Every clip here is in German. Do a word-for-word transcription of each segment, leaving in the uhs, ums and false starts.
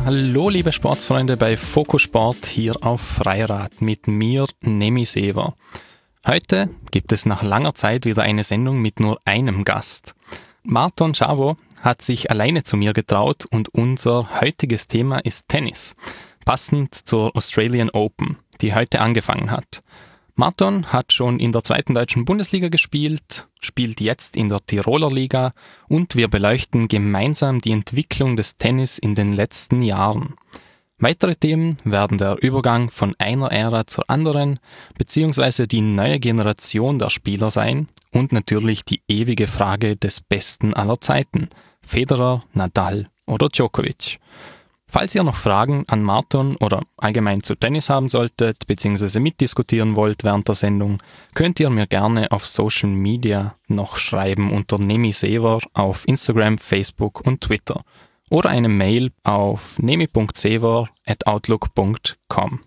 Hallo liebe Sportsfreunde bei Fokus Sport hier auf Freirad mit mir, Nemi Sever. Heute gibt es nach langer Zeit wieder eine Sendung mit nur einem Gast. Marton Chavo hat sich alleine zu mir getraut und unser heutiges Thema ist Tennis, passend zur Australian Open, die heute angefangen hat. Marton hat schon in der zweiten deutschen Bundesliga gespielt, spielt jetzt in der Tiroler Liga und wir beleuchten gemeinsam die Entwicklung des Tennis in den letzten Jahren. Weitere Themen werden der Übergang von einer Ära zur anderen, beziehungsweise die neue Generation der Spieler sein und natürlich die ewige Frage des Besten aller Zeiten, Federer, Nadal oder Djokovic. Falls ihr noch Fragen an Marton oder allgemein zu Tennis haben solltet, beziehungsweise mitdiskutieren wollt während der Sendung, könnt ihr mir gerne auf Social Media noch schreiben unter Nemi Sever auf Instagram, Facebook und Twitter oder eine Mail auf nemi punkt sever at outlook punkt com.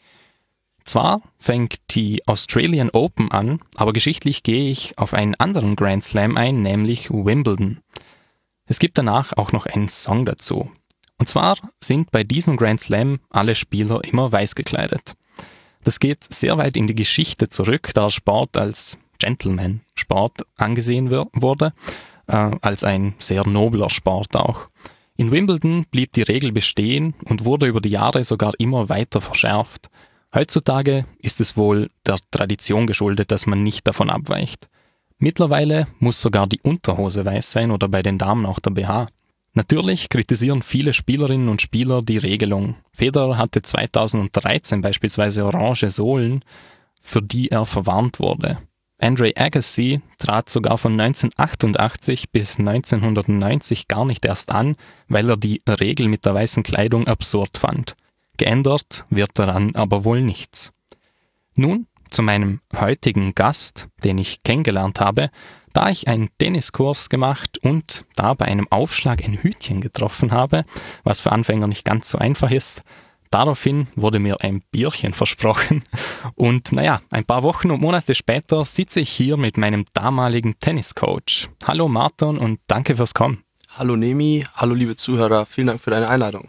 Zwar fängt die Australian Open an, aber geschichtlich gehe ich auf einen anderen Grand Slam ein, nämlich Wimbledon. Es gibt danach auch noch einen Song dazu. Und zwar sind bei diesem Grand Slam alle Spieler immer weiß gekleidet. Das geht sehr weit in die Geschichte zurück, da Sport als Gentleman-Sport angesehen wir, wurde, äh, als ein sehr nobler Sport auch. In Wimbledon blieb die Regel bestehen und wurde über die Jahre sogar immer weiter verschärft. Heutzutage ist es wohl der Tradition geschuldet, dass man nicht davon abweicht. Mittlerweile muss sogar die Unterhose weiß sein oder bei den Damen auch der B H. Natürlich kritisieren viele Spielerinnen und Spieler die Regelung. Federer hatte zweitausenddreizehn beispielsweise orange Sohlen, für die er verwarnt wurde. Andre Agassi trat sogar von neunzehnhundertachtundachtzig bis neunzehnhundertneunzig gar nicht erst an, weil er die Regel mit der weißen Kleidung absurd fand. Geändert wird daran aber wohl nichts. Nun zu meinem heutigen Gast, den ich kennengelernt habe, da ich einen Tenniskurs gemacht und da bei einem Aufschlag ein Hütchen getroffen habe, was für Anfänger nicht ganz so einfach ist. Daraufhin wurde mir ein Bierchen versprochen und naja, ein paar Wochen und Monate später sitze ich hier mit meinem damaligen Tenniscoach. Hallo Marton und danke fürs Kommen. Hallo Nemi, hallo liebe Zuhörer, vielen Dank für deine Einladung.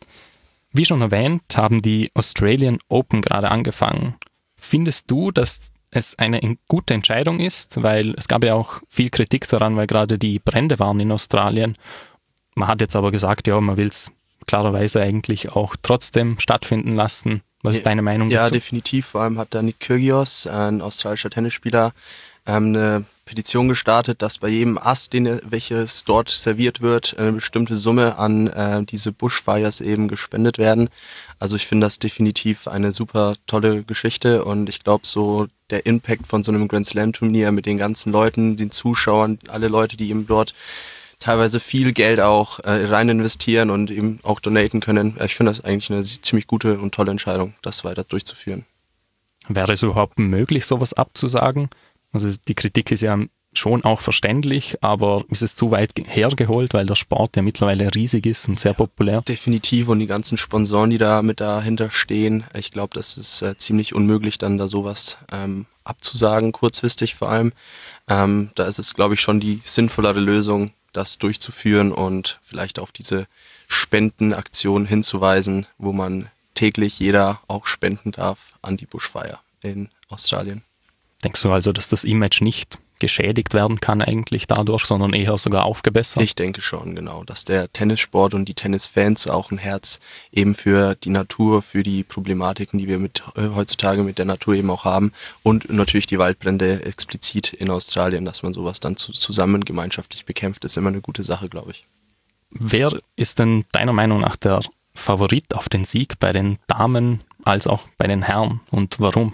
Wie schon erwähnt, haben die Australian Open gerade angefangen. Findest du, dass es eine gute Entscheidung ist, weil es gab ja auch viel Kritik daran, weil gerade die Brände waren in Australien. Man hat jetzt aber gesagt, ja, man will es klarerweise eigentlich auch trotzdem stattfinden lassen. Was ist ja, deine Meinung ja, dazu? Ja, definitiv. Vor allem hat da Nick Kyrgios, ein australischer Tennisspieler, ähm, eine Petition gestartet, dass bei jedem Ass, den, welches dort serviert wird, eine bestimmte Summe an äh, diese Bushfires eben gespendet werden. Also ich finde das definitiv eine super tolle Geschichte und ich glaube so der Impact von so einem Grand Slam Turnier mit den ganzen Leuten, den Zuschauern, alle Leute, die eben dort teilweise viel Geld auch äh, rein investieren und eben auch donaten können. Ich finde das eigentlich eine ziemlich gute und tolle Entscheidung, das weiter durchzuführen. Wäre es überhaupt möglich, sowas abzusagen? Also die Kritik ist ja schon auch verständlich, aber ist es zu weit hergeholt, weil der Sport ja mittlerweile riesig ist und sehr ja, populär? Definitiv und die ganzen Sponsoren, die da mit dahinter stehen, ich glaube, das ist äh, ziemlich unmöglich, dann da sowas ähm, abzusagen, kurzfristig vor allem. Ähm, da ist es, glaube ich, schon die sinnvollere Lösung, das durchzuführen und vielleicht auf diese Spendenaktion hinzuweisen, wo man täglich jeder auch spenden darf an die Bushfire in Australien. Denkst du also, dass das Image nicht geschädigt werden kann eigentlich dadurch, sondern eher sogar aufgebessert? Ich denke schon, genau, dass der Tennissport und die Tennisfans auch ein Herz eben für die Natur, für die Problematiken, die wir mit äh, heutzutage mit der Natur eben auch haben und natürlich die Waldbrände explizit in Australien, dass man sowas dann zu, zusammen gemeinschaftlich bekämpft, ist immer eine gute Sache, glaube ich. Wer ist denn deiner Meinung nach der Favorit auf den Sieg bei den Damen als auch bei den Herren und warum?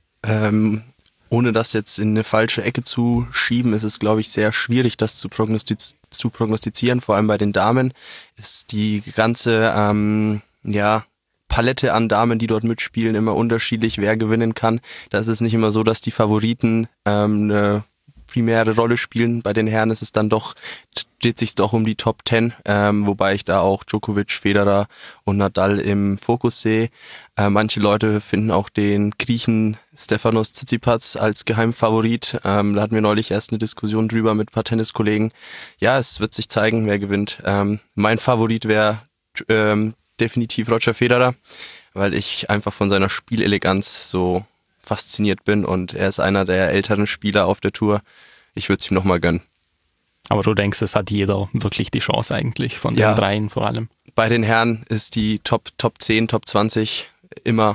Ähm, Ohne das jetzt in eine falsche Ecke zu schieben, ist es, glaube ich, sehr schwierig, das zu, prognostiz- zu prognostizieren. Vor allem bei den Damen ist die ganze ähm, ja, Palette an Damen, die dort mitspielen, immer unterschiedlich, wer gewinnen kann. Da ist es nicht immer so, dass die Favoriten ähm, eine primäre Rolle spielen. Bei den Herren ist es dann doch, dreht sich doch um die Top Ten, ähm, wobei ich da auch Djokovic, Federer und Nadal im Fokus sehe. Äh, manche Leute finden auch den Griechen Stefanos Tsitsipas als Geheimfavorit. Ähm, da hatten wir neulich erst eine Diskussion drüber mit ein paar Tenniskollegen. Ja, es wird sich zeigen, wer gewinnt. Ähm, mein Favorit wäre ähm, definitiv Roger Federer, weil ich einfach von seiner Spieleleganz so fasziniert bin und er ist einer der älteren Spieler auf der Tour. Ich würde es ihm nochmal gönnen. Aber du denkst, es hat jeder wirklich die Chance eigentlich, von den Ja. dreien vor allem. Bei den Herren ist die Top, Top zehn, Top zwanzig immer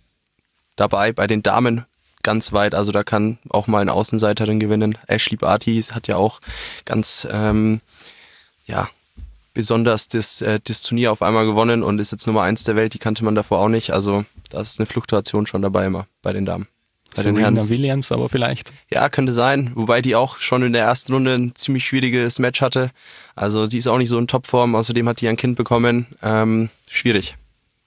dabei. Bei den Damen ganz weit, also da kann auch mal eine Außenseiterin gewinnen. Ashley Barty hat ja auch ganz ähm, ja, besonders das, äh, das Turnier auf einmal gewonnen und ist jetzt Nummer eins der Welt, die kannte man davor auch nicht. Also da ist eine Fluktuation schon dabei immer bei den Damen. Bei den Herren. Serena Williams aber vielleicht. Ja, könnte sein, wobei die auch schon in der ersten Runde ein ziemlich schwieriges Match hatte. Also sie ist auch nicht so in Topform, außerdem hat die ein Kind bekommen. Ähm, schwierig.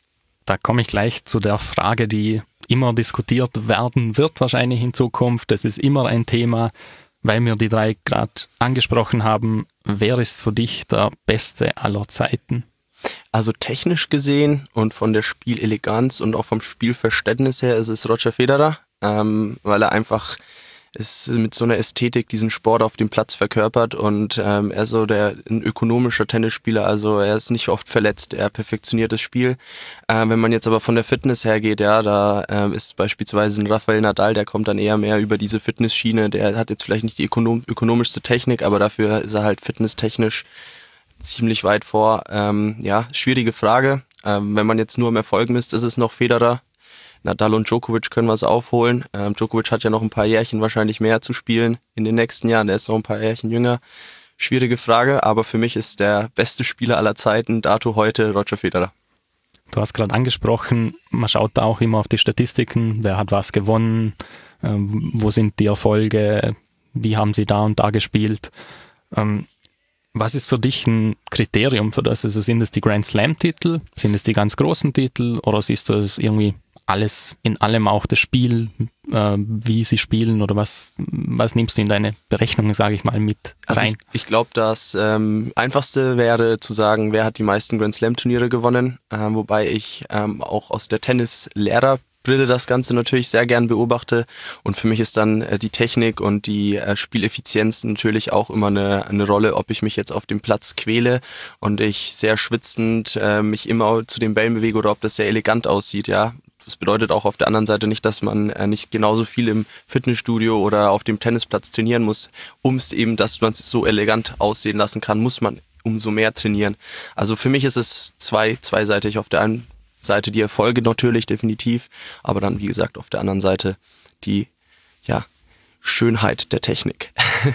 Da komme ich gleich zu der Frage, die immer diskutiert werden wird wahrscheinlich in Zukunft. Das ist immer ein Thema, weil wir die drei gerade angesprochen haben. Wer ist für dich der Beste aller Zeiten? Also technisch gesehen und von der Spieleleganz und auch vom Spielverständnis her ist es Roger Federer, ähm, weil er einfach ist mit so einer Ästhetik diesen Sport auf dem Platz verkörpert und ähm, er ist so der ein ökonomischer Tennisspieler, also er ist nicht oft verletzt, er perfektioniert das Spiel. Ähm, wenn man jetzt aber von der Fitness hergeht, ja, da ähm, ist beispielsweise ein Rafael Nadal, der kommt dann eher mehr über diese Fitnessschiene, der hat jetzt vielleicht nicht die ökonom- ökonomischste Technik, aber dafür ist er halt fitnesstechnisch ziemlich weit vor. Ähm, ja, schwierige Frage. Ähm, wenn man jetzt nur im Erfolg misst, ist es noch Federer. Nadal und Djokovic können was aufholen. Ähm, Djokovic hat ja noch ein paar Jährchen wahrscheinlich mehr zu spielen in den nächsten Jahren. Der ist noch ein paar Jährchen jünger. Schwierige Frage, aber für mich ist der beste Spieler aller Zeiten, dato heute, Roger Federer. Du hast gerade angesprochen, man schaut da auch immer auf die Statistiken, wer hat was gewonnen, ähm, wo sind die Erfolge, wie haben sie da und da gespielt. Ähm, was ist für dich ein Kriterium für das? Also sind es die Grand Slam-Titel, sind es die ganz großen Titel oder siehst du es irgendwie alles in allem, auch das Spiel, äh, wie sie spielen oder was, was nimmst du in deine Berechnung, sage ich mal, mit Also rein? ich, ich glaube, das ähm, Einfachste wäre zu sagen, wer hat die meisten Grand Slam Turniere gewonnen, ähm, wobei ich ähm, auch aus der Tennis-Lehrerbrille das Ganze natürlich sehr gern beobachte und für mich ist dann äh, die Technik und die äh, Spieleffizienz natürlich auch immer eine, eine Rolle, ob ich mich jetzt auf dem Platz quäle und ich sehr schwitzend äh, mich immer zu den Bällen bewege oder ob das sehr elegant aussieht, ja. Das bedeutet auch auf der anderen Seite nicht, dass man äh, nicht genauso viel im Fitnessstudio oder auf dem Tennisplatz trainieren muss, um es eben, dass man es so elegant aussehen lassen kann, muss man umso mehr trainieren. Also für mich ist es zwei, zweiseitig. Auf der einen Seite die Erfolge natürlich, definitiv, aber dann, wie gesagt, auf der anderen Seite die ja, Schönheit der Technik.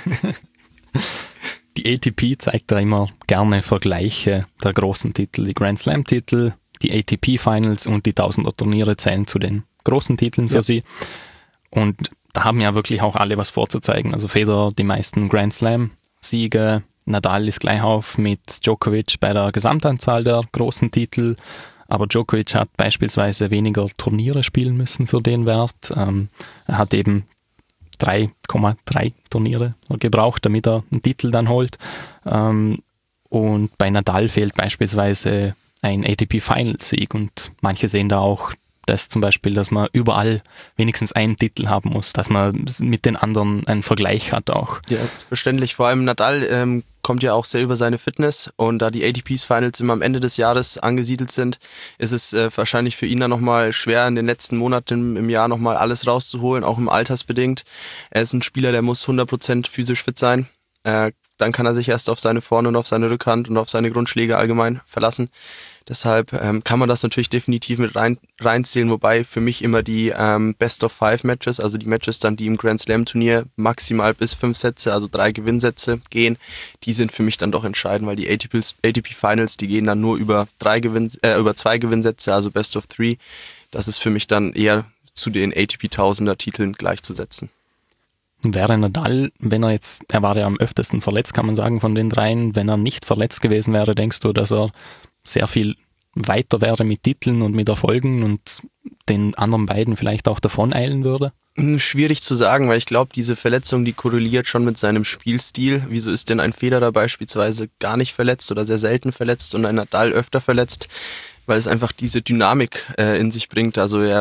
Die A T P zeigt da immer gerne Vergleiche der großen Titel, die Grand Slam-Titel, die A T P-Finals und die Tausender-Turniere zählen zu den großen Titeln für ja. sie. Und da haben ja wirklich auch alle was vorzuzeigen. Also Federer die meisten Grand Slam-Siege, Nadal ist gleich auf mit Djokovic bei der Gesamtanzahl der großen Titel. Aber Djokovic hat beispielsweise weniger Turniere spielen müssen für den Wert. Ähm, er hat eben drei Komma drei Turniere gebraucht, damit er einen Titel dann holt. Ähm, und bei Nadal fehlt beispielsweise ein A T P-Final-Sieg und manche sehen da auch das zum Beispiel, dass man überall wenigstens einen Titel haben muss, dass man mit den anderen einen Vergleich hat auch. Ja, verständlich. Vor allem Nadal ähm, kommt ja auch sehr über seine Fitness und da die A T P-Finals immer am Ende des Jahres angesiedelt sind, ist es äh, wahrscheinlich für ihn dann nochmal schwer, in den letzten Monaten im Jahr nochmal alles rauszuholen, auch im Altersbedingt. Er ist ein Spieler, der muss hundert Prozent physisch fit sein. Äh, dann kann er sich erst auf seine Vorne- und auf seine Rückhand und auf seine Grundschläge allgemein verlassen. Deshalb ähm, kann man das natürlich definitiv mit rein, reinzählen, wobei für mich immer die ähm, Best-of-Five-Matches, also die Matches dann, die im Grand Slam-Turnier maximal bis fünf Sätze, also drei Gewinnsätze gehen, die sind für mich dann doch entscheidend, weil die A T P-Finals, die gehen dann nur über drei Gewinn, äh, über zwei Gewinnsätze, also Best of Three. Das ist für mich dann eher zu den A T P-Tausender-Titeln gleichzusetzen. Wäre Nadal, wenn er jetzt, er war ja am öftesten verletzt, kann man sagen, von den dreien, wenn er nicht verletzt gewesen wäre, denkst du, dass er sehr viel weiter wäre mit Titeln und mit Erfolgen und den anderen beiden vielleicht auch davon eilen würde? Schwierig zu sagen, weil ich glaube, diese Verletzung, die korreliert schon mit seinem Spielstil. Wieso ist denn ein Federer beispielsweise gar nicht verletzt oder sehr selten verletzt und ein Nadal öfter verletzt? Weil es einfach diese Dynamik äh, in sich bringt. Also er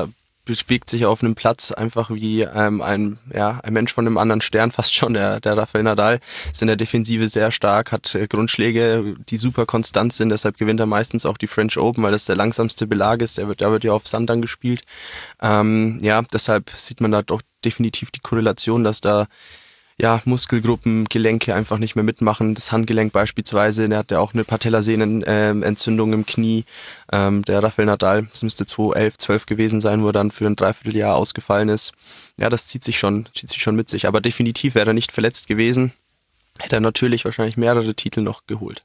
bewegt sich auf einem Platz einfach wie ähm, ein, ja, ein Mensch von einem anderen Stern, fast schon, der, der Rafael Nadal. Ist in der Defensive sehr stark, hat äh, Grundschläge, die super konstant sind, deshalb gewinnt er meistens auch die French Open, weil das der langsamste Belag ist, der wird, der wird ja auf Sand dann gespielt. Ähm, ja, deshalb sieht man da doch definitiv die Korrelation, dass da ja, Muskelgruppen, Gelenke einfach nicht mehr mitmachen. Das Handgelenk beispielsweise, der hat ja auch eine Patellasehnenentzündung ähm, im Knie. Ähm, der Rafael Nadal, das müsste zweitausendelf, zwölf gewesen sein, wo er dann für ein Dreivierteljahr ausgefallen ist. Ja, das zieht sich schon, zieht sich schon mit sich. Aber definitiv wäre er nicht verletzt gewesen, hätte er natürlich wahrscheinlich mehrere Titel noch geholt.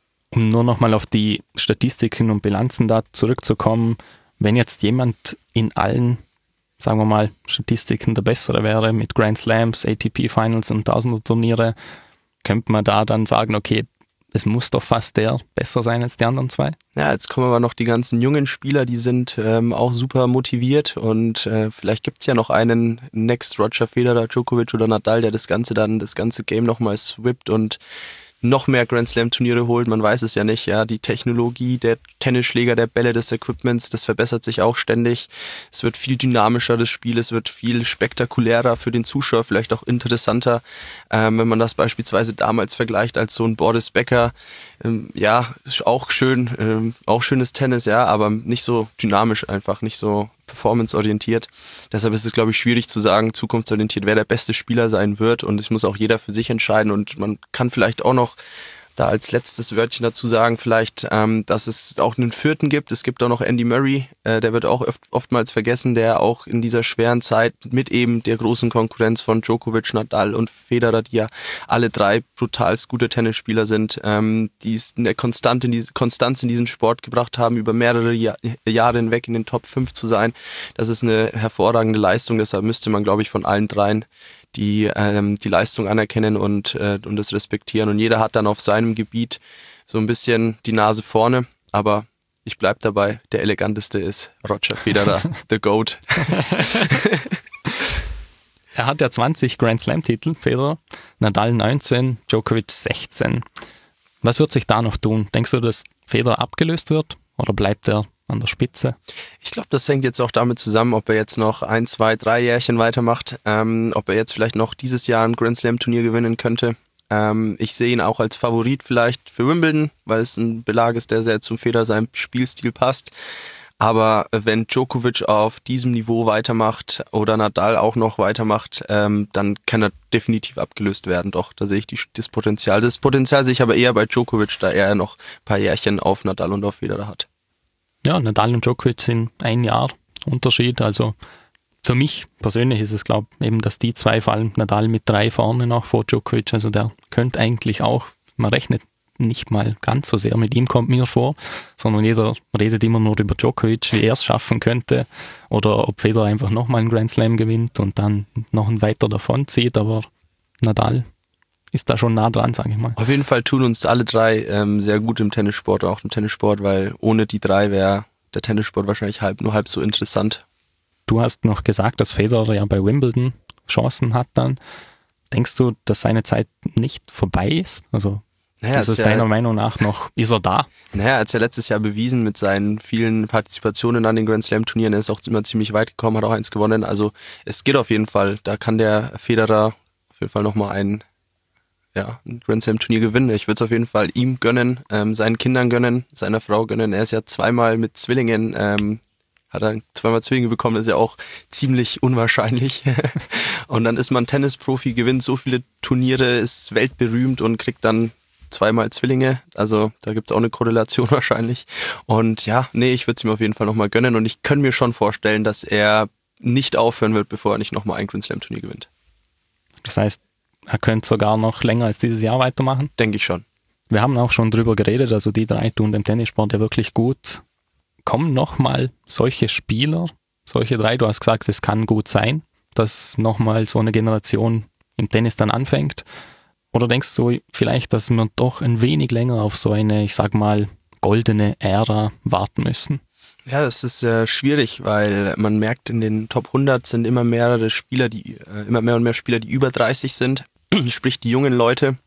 Um nur nochmal auf die Statistiken und Bilanzen da zurückzukommen, wenn jetzt jemand in allen, sagen wir mal, Statistiken der Bessere wäre, mit Grand Slams, A T P Finals und Tausender-Turniere, könnte man da dann sagen, okay, es muss doch fast der besser sein als die anderen zwei? Ja, jetzt kommen aber noch die ganzen jungen Spieler, die sind ähm, auch super motiviert und äh, vielleicht gibt's ja noch einen Next Roger Federer, Djokovic oder Nadal, der das Ganze dann, das ganze Game nochmal swippt und noch mehr Grand Slam Turniere holt, man weiß es ja nicht, ja, die Technologie der Tennisschläger, der Bälle, des Equipments, das verbessert sich auch ständig. Es wird viel dynamischer, das Spiel, es wird viel spektakulärer für den Zuschauer, vielleicht auch interessanter, ähm, wenn man das beispielsweise damals vergleicht als so ein Boris Becker, ähm, ja, ist auch schön, ähm, auch schönes Tennis, ja, aber nicht so dynamisch einfach, nicht so performanceorientiert. Deshalb ist es, glaube ich, schwierig zu sagen, zukunftsorientiert, wer der beste Spieler sein wird und es muss auch jeder für sich entscheiden und man kann vielleicht auch noch da als letztes Wörtchen dazu sagen, vielleicht, ähm, dass es auch einen vierten gibt. Es gibt auch noch Andy Murray, äh, der wird auch oft, oftmals vergessen, der auch in dieser schweren Zeit mit eben der großen Konkurrenz von Djokovic, Nadal und Federer, die ja alle drei brutalst gute Tennisspieler sind, ähm, die es eine Konstante in die, Konstanz in diesen Sport gebracht haben, über mehrere Jahr, Jahre hinweg in den Top fünf zu sein. Das ist eine hervorragende Leistung, deshalb müsste man, glaube ich, von allen dreien die ähm, die Leistung anerkennen und, äh, und das respektieren. Und jeder hat dann auf seinem Gebiet so ein bisschen die Nase vorne, aber ich bleib dabei, der eleganteste ist Roger Federer, the GOAT. Er hat ja zwanzig Grand Slam-Titel, Federer, Nadal neunzehn, Djokovic sechzehn. Was wird sich da noch tun? Denkst du, dass Federer abgelöst wird oder bleibt er an der Spitze? Ich glaube, das hängt jetzt auch damit zusammen, ob er jetzt noch ein, zwei, drei Jährchen weitermacht, ähm, ob er jetzt vielleicht noch dieses Jahr ein Grand Slam Turnier gewinnen könnte. Ähm, ich sehe ihn auch als Favorit vielleicht für Wimbledon, weil es ein Belag ist, der sehr zum Federer seinem Spielstil passt. Aber wenn Djokovic auf diesem Niveau weitermacht oder Nadal auch noch weitermacht, ähm, dann kann er definitiv abgelöst werden. Doch, da sehe ich die, das Potenzial. Das Potenzial sehe ich aber eher bei Djokovic, da er noch ein paar Jährchen auf Nadal und auf Federer hat. Ja, Nadal und Djokovic sind ein Jahr Unterschied. Also für mich persönlich ist es, glaube ich, eben, dass die zwei, vor allem Nadal mit drei vorne noch vor Djokovic, also der könnte eigentlich auch, man rechnet nicht mal ganz so sehr mit ihm, kommt mir vor, sondern jeder redet immer nur über Djokovic, wie er es schaffen könnte oder ob Federer einfach nochmal einen Grand Slam gewinnt und dann noch einen weiter davon zieht, aber Nadal ist da schon nah dran, sage ich mal. Auf jeden Fall tun uns alle drei ähm, sehr gut im Tennissport, auch im Tennissport, weil ohne die drei wäre der Tennissport wahrscheinlich halb nur halb so interessant. Du hast noch gesagt, dass Federer ja bei Wimbledon Chancen hat dann. Denkst du, dass seine Zeit nicht vorbei ist? Also naja, ist es deiner ja, Meinung nach noch, ist er da? Naja, er hat ja letztes Jahr bewiesen mit seinen vielen Partizipationen an den Grand Slam Turnieren, er ist auch immer ziemlich weit gekommen, hat auch eins gewonnen, also es geht auf jeden Fall, da kann der Federer auf jeden Fall nochmal ein Ja, ein Grand Slam Turnier gewinnen. Ich würde es auf jeden Fall ihm gönnen, ähm, seinen Kindern gönnen, seiner Frau gönnen. Er ist ja zweimal mit Zwillingen, ähm, hat er zweimal Zwillinge bekommen, das ist ja auch ziemlich unwahrscheinlich. Und dann ist man Tennisprofi, gewinnt so viele Turniere, ist weltberühmt und kriegt dann zweimal Zwillinge. Also da gibt es auch eine Korrelation wahrscheinlich. Und ja, nee, ich würde es ihm auf jeden Fall nochmal gönnen und ich könnte mir schon vorstellen, dass er nicht aufhören wird, bevor er nicht nochmal ein Grand Slam Turnier gewinnt. Das heißt, er könnte sogar noch länger als dieses Jahr weitermachen? Denke ich schon. Wir haben auch schon drüber geredet, also die drei tun dem Tennissport ja wirklich gut. Kommen nochmal solche Spieler, solche drei, du hast gesagt, es kann gut sein, dass nochmal so eine Generation im Tennis dann anfängt? Oder denkst du vielleicht, dass wir doch ein wenig länger auf so eine, ich sag mal, goldene Ära warten müssen? Ja, das ist äh, schwierig, weil man merkt, in den Top hundert sind immer mehrere Spieler, die äh, immer mehr und mehr Spieler, die über dreißig sind, sprich die jungen Leute.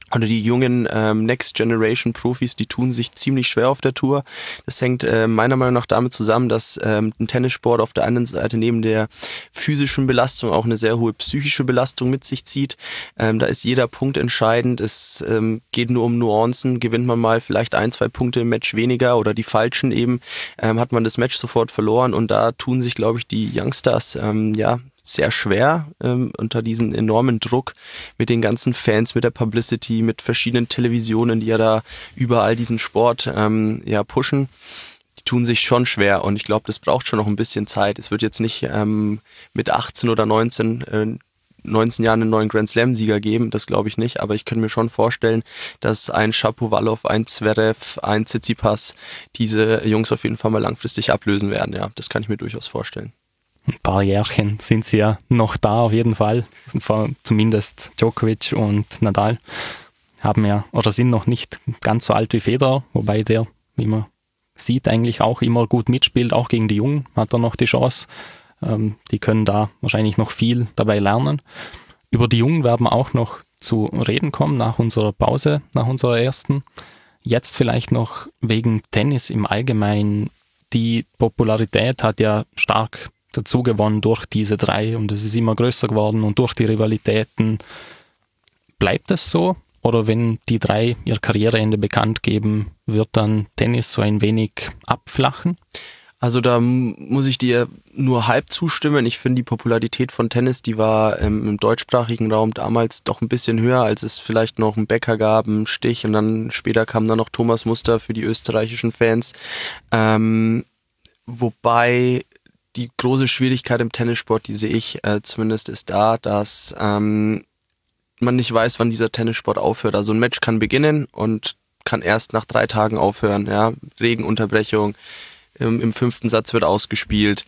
oder die jungen ähm, Next Generation Profis, die tun sich ziemlich schwer auf der Tour. Das hängt äh, meiner Meinung nach damit zusammen, dass ähm, ein Tennissport auf der einen Seite neben der physischen Belastung auch eine sehr hohe psychische Belastung mit sich zieht. Ähm, da ist jeder Punkt entscheidend. Es ähm, geht nur um Nuancen. Gewinnt man mal vielleicht ein, zwei Punkte im Match weniger oder die falschen eben, ähm, hat man das Match sofort verloren. Und da tun sich, glaube ich, die Youngsters ähm, ja sehr schwer ähm, unter diesem enormen Druck mit den ganzen Fans, mit der Publicity, mit verschiedenen Televisionen, die ja da überall diesen Sport ähm, ja pushen. Die tun sich schon schwer und ich glaube, das braucht schon noch ein bisschen Zeit. Es wird jetzt nicht ähm, mit achtzehn oder neunzehn, äh, neunzehn Jahren einen neuen Grand Slam-Sieger geben, das glaube ich nicht, aber ich könnte mir schon vorstellen, dass ein Shapovalov, ein Zverev, ein Tsitsipas diese Jungs auf jeden Fall mal langfristig ablösen werden. Ja, das kann ich mir durchaus vorstellen. Ein paar Jährchen sind sie ja noch da auf jeden Fall. Zumindest Djokovic und Nadal haben ja oder sind noch nicht ganz so alt wie Federer, wobei der, wie man sieht, eigentlich auch immer gut mitspielt, auch gegen die Jungen hat er noch die Chance. Ähm, die können da wahrscheinlich noch viel dabei lernen. Über die Jungen werden wir auch noch zu reden kommen nach unserer Pause, nach unserer ersten. Jetzt vielleicht noch wegen Tennis im Allgemeinen. Die Popularität hat ja stark dazu gewonnen durch diese drei und es ist immer größer geworden und durch die Rivalitäten. Bleibt es so? Oder wenn die drei ihr Karriereende bekannt geben, wird dann Tennis so ein wenig abflachen? Also da muss ich dir nur halb zustimmen. Ich finde die Popularität von Tennis, die war ähm, im deutschsprachigen Raum damals doch ein bisschen höher, als es vielleicht noch einen Becker gab, einen Stich und dann später kam dann noch Thomas Muster für die österreichischen Fans. Ähm, wobei die große Schwierigkeit im Tennissport, die sehe ich äh, zumindest, ist da, dass ähm, man nicht weiß, wann dieser Tennissport aufhört. Also ein Match kann beginnen und kann erst nach drei Tagen aufhören. Ja? Regenunterbrechung, im, im fünften Satz wird ausgespielt.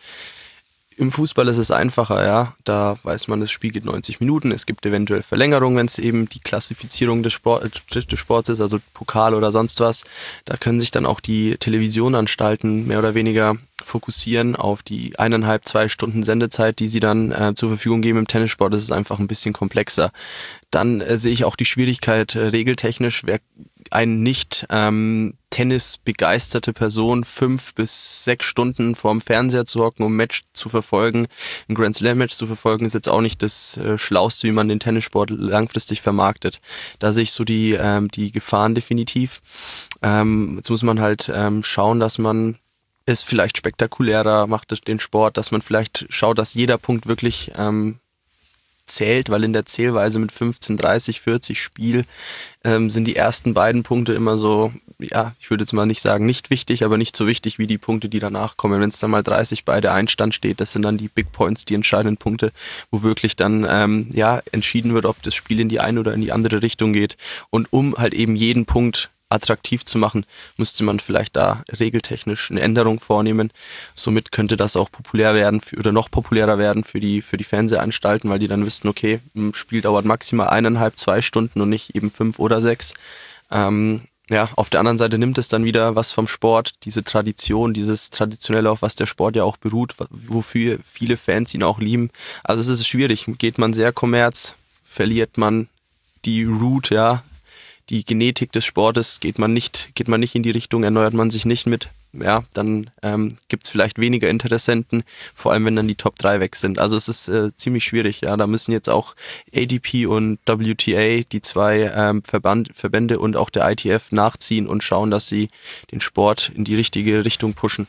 Im Fußball ist es einfacher, ja. Da weiß man, das Spiel geht neunzig Minuten. Es gibt eventuell Verlängerung, wenn es eben die Klassifizierung des, Sport, des Sports ist, also Pokal oder sonst was. Da können sich dann auch die Televisionanstalten mehr oder weniger fokussieren auf die eineinhalb, zwei Stunden Sendezeit, die sie dann äh, zur Verfügung geben im Tennissport. Das ist einfach ein bisschen komplexer. Dann äh, sehe ich auch die Schwierigkeit äh, regeltechnisch, wer ein nicht ähm, Tennis-begeisterte Person fünf bis sechs Stunden vorm Fernseher zu hocken, um ein Match zu verfolgen, ein Grand Slam-Match zu verfolgen, ist jetzt auch nicht das äh, Schlauste, wie man den Tennissport langfristig vermarktet. Da sehe ich so die, ähm, die Gefahren definitiv. Ähm, jetzt muss man halt ähm, schauen, dass man es vielleicht spektakulärer macht, den Sport, dass man vielleicht schaut, dass jeder Punkt wirklich ähm, zählt, weil in der Zählweise mit fünfzehn, dreißig, vierzig Spiel ähm, sind die ersten beiden Punkte immer so, ja, ich würde jetzt mal nicht sagen nicht wichtig, aber nicht so wichtig wie die Punkte, die danach kommen. Wenn es dann mal dreißig bei der Einstand steht, das sind dann die Big Points, die entscheidenden Punkte, wo wirklich dann ähm, ja entschieden wird, ob das Spiel in die eine oder in die andere Richtung geht. Und um halt eben jeden Punkt attraktiv zu machen, müsste man vielleicht da regeltechnisch eine Änderung vornehmen. Somit könnte das auch populär werden für, oder noch populärer werden für die, für die Fernsehanstalten, weil die dann wüssten, okay, ein Spiel dauert maximal eineinhalb, zwei Stunden und nicht eben fünf oder sechs. Ähm, ja, auf der anderen Seite nimmt es dann wieder was vom Sport, diese Tradition, dieses Traditionelle, auf was der Sport ja auch beruht, wofür viele Fans ihn auch lieben. Also es ist schwierig. Geht man sehr kommerz, verliert man die Root, ja, die Genetik des Sportes, geht man nicht, geht man nicht in die Richtung, erneuert man sich nicht mit, ja, dann ähm, gibt es vielleicht weniger Interessenten, vor allem wenn dann die Top drei weg sind. Also es ist äh, ziemlich schwierig, ja, da müssen jetzt auch A T P und W T A, die zwei ähm, Verband, Verbände und auch der I T F nachziehen und schauen, dass sie den Sport in die richtige Richtung pushen.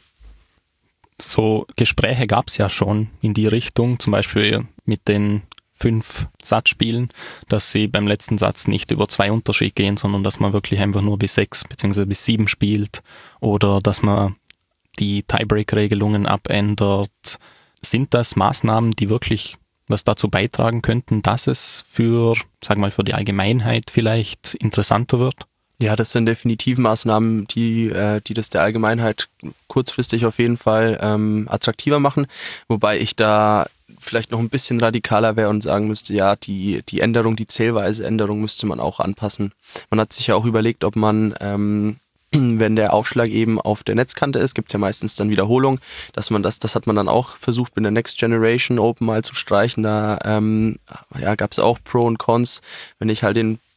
So Gespräche gab es ja schon in die Richtung, zum Beispiel mit den fünf Satzspielen, dass sie beim letzten Satz nicht über zwei Unterschied gehen, sondern dass man wirklich einfach nur bis sechs bzw. bis sieben spielt oder dass man die Tiebreak-Regelungen abändert. Sind das Maßnahmen, die wirklich was dazu beitragen könnten, dass es für, sag mal, für die Allgemeinheit vielleicht interessanter wird? Ja, das sind definitiv Maßnahmen, die, äh, die das der Allgemeinheit kurzfristig auf jeden Fall ähm, attraktiver machen, wobei ich da vielleicht noch ein bisschen radikaler wäre und sagen müsste, ja, die, die Änderung, die zählweise Änderung müsste man auch anpassen. Man hat sich ja auch überlegt, ob man, ähm, wenn der Aufschlag eben auf der Netzkante ist, gibt es ja meistens dann Wiederholung, dass man das, das hat man dann auch versucht, mit der Next Generation Open mal zu streichen. Da ähm, ja, gab es auch Pro und Cons. Wenn ich halt den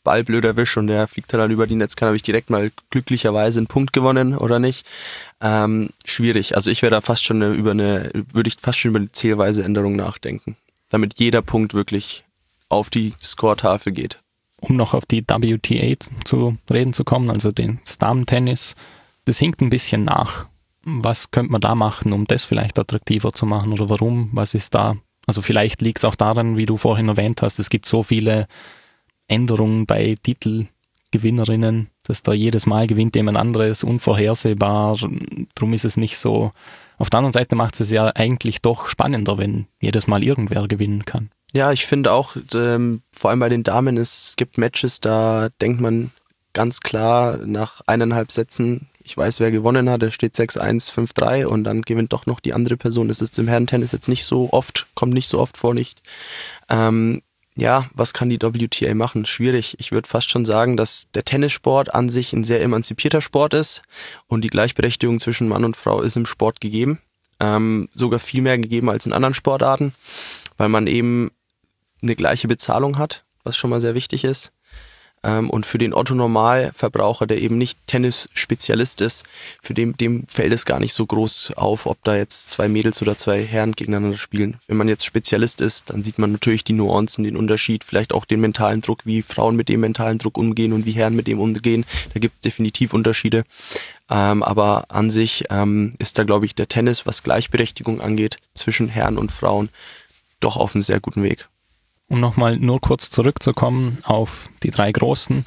Ball blöd erwische und der fliegt dann über die Netzkante, habe ich direkt mal glücklicherweise einen Punkt gewonnen oder nicht. Ähm, schwierig. Also ich wäre da fast schon eine, über eine, würde ich fast schon über eine Zählweise-Änderung nachdenken, damit jeder Punkt wirklich auf die Score-Tafel geht. Um noch auf die W T A zu reden zu kommen, also den Damen-Tennis, das hinkt ein bisschen nach. Was könnte man da machen, um das vielleicht attraktiver zu machen oder warum? Was ist da? Also vielleicht liegt es auch daran, wie du vorhin erwähnt hast, es gibt so viele Änderungen bei Titelgewinnerinnen, dass da jedes Mal gewinnt jemand anderes, unvorhersehbar. Darum ist es nicht so. Auf der anderen Seite macht es ja eigentlich doch spannender, wenn jedes Mal irgendwer gewinnen kann. Ja, ich finde auch, ähm, vor allem bei den Damen, es gibt Matches, da denkt man ganz klar nach eineinhalb Sätzen, ich weiß, wer gewonnen hat, da steht sechs eins, fünf drei und dann gewinnt doch noch die andere Person. Das ist im Herrentennis jetzt nicht so oft, kommt nicht so oft vor, nicht. Ähm, ja, was kann die W T A machen? Schwierig. Ich würde fast schon sagen, dass der Tennissport an sich ein sehr emanzipierter Sport ist und die Gleichberechtigung zwischen Mann und Frau ist im Sport gegeben. Ähm, sogar viel mehr gegeben als in anderen Sportarten, weil man eben eine gleiche Bezahlung hat, was schon mal sehr wichtig ist. Ähm, und für den Otto-Normalverbraucher, der eben nicht Tennis-Spezialist ist, für den, dem fällt es gar nicht so groß auf, ob da jetzt zwei Mädels oder zwei Herren gegeneinander spielen. Wenn man jetzt Spezialist ist, dann sieht man natürlich die Nuancen, den Unterschied, vielleicht auch den mentalen Druck, wie Frauen mit dem mentalen Druck umgehen und wie Herren mit dem umgehen. Da gibt es definitiv Unterschiede. Ähm, aber an sich ähm, ist da, glaube ich, der Tennis, was Gleichberechtigung angeht, zwischen Herren und Frauen, doch auf einem sehr guten Weg. Um nochmal nur kurz zurückzukommen auf die drei Großen.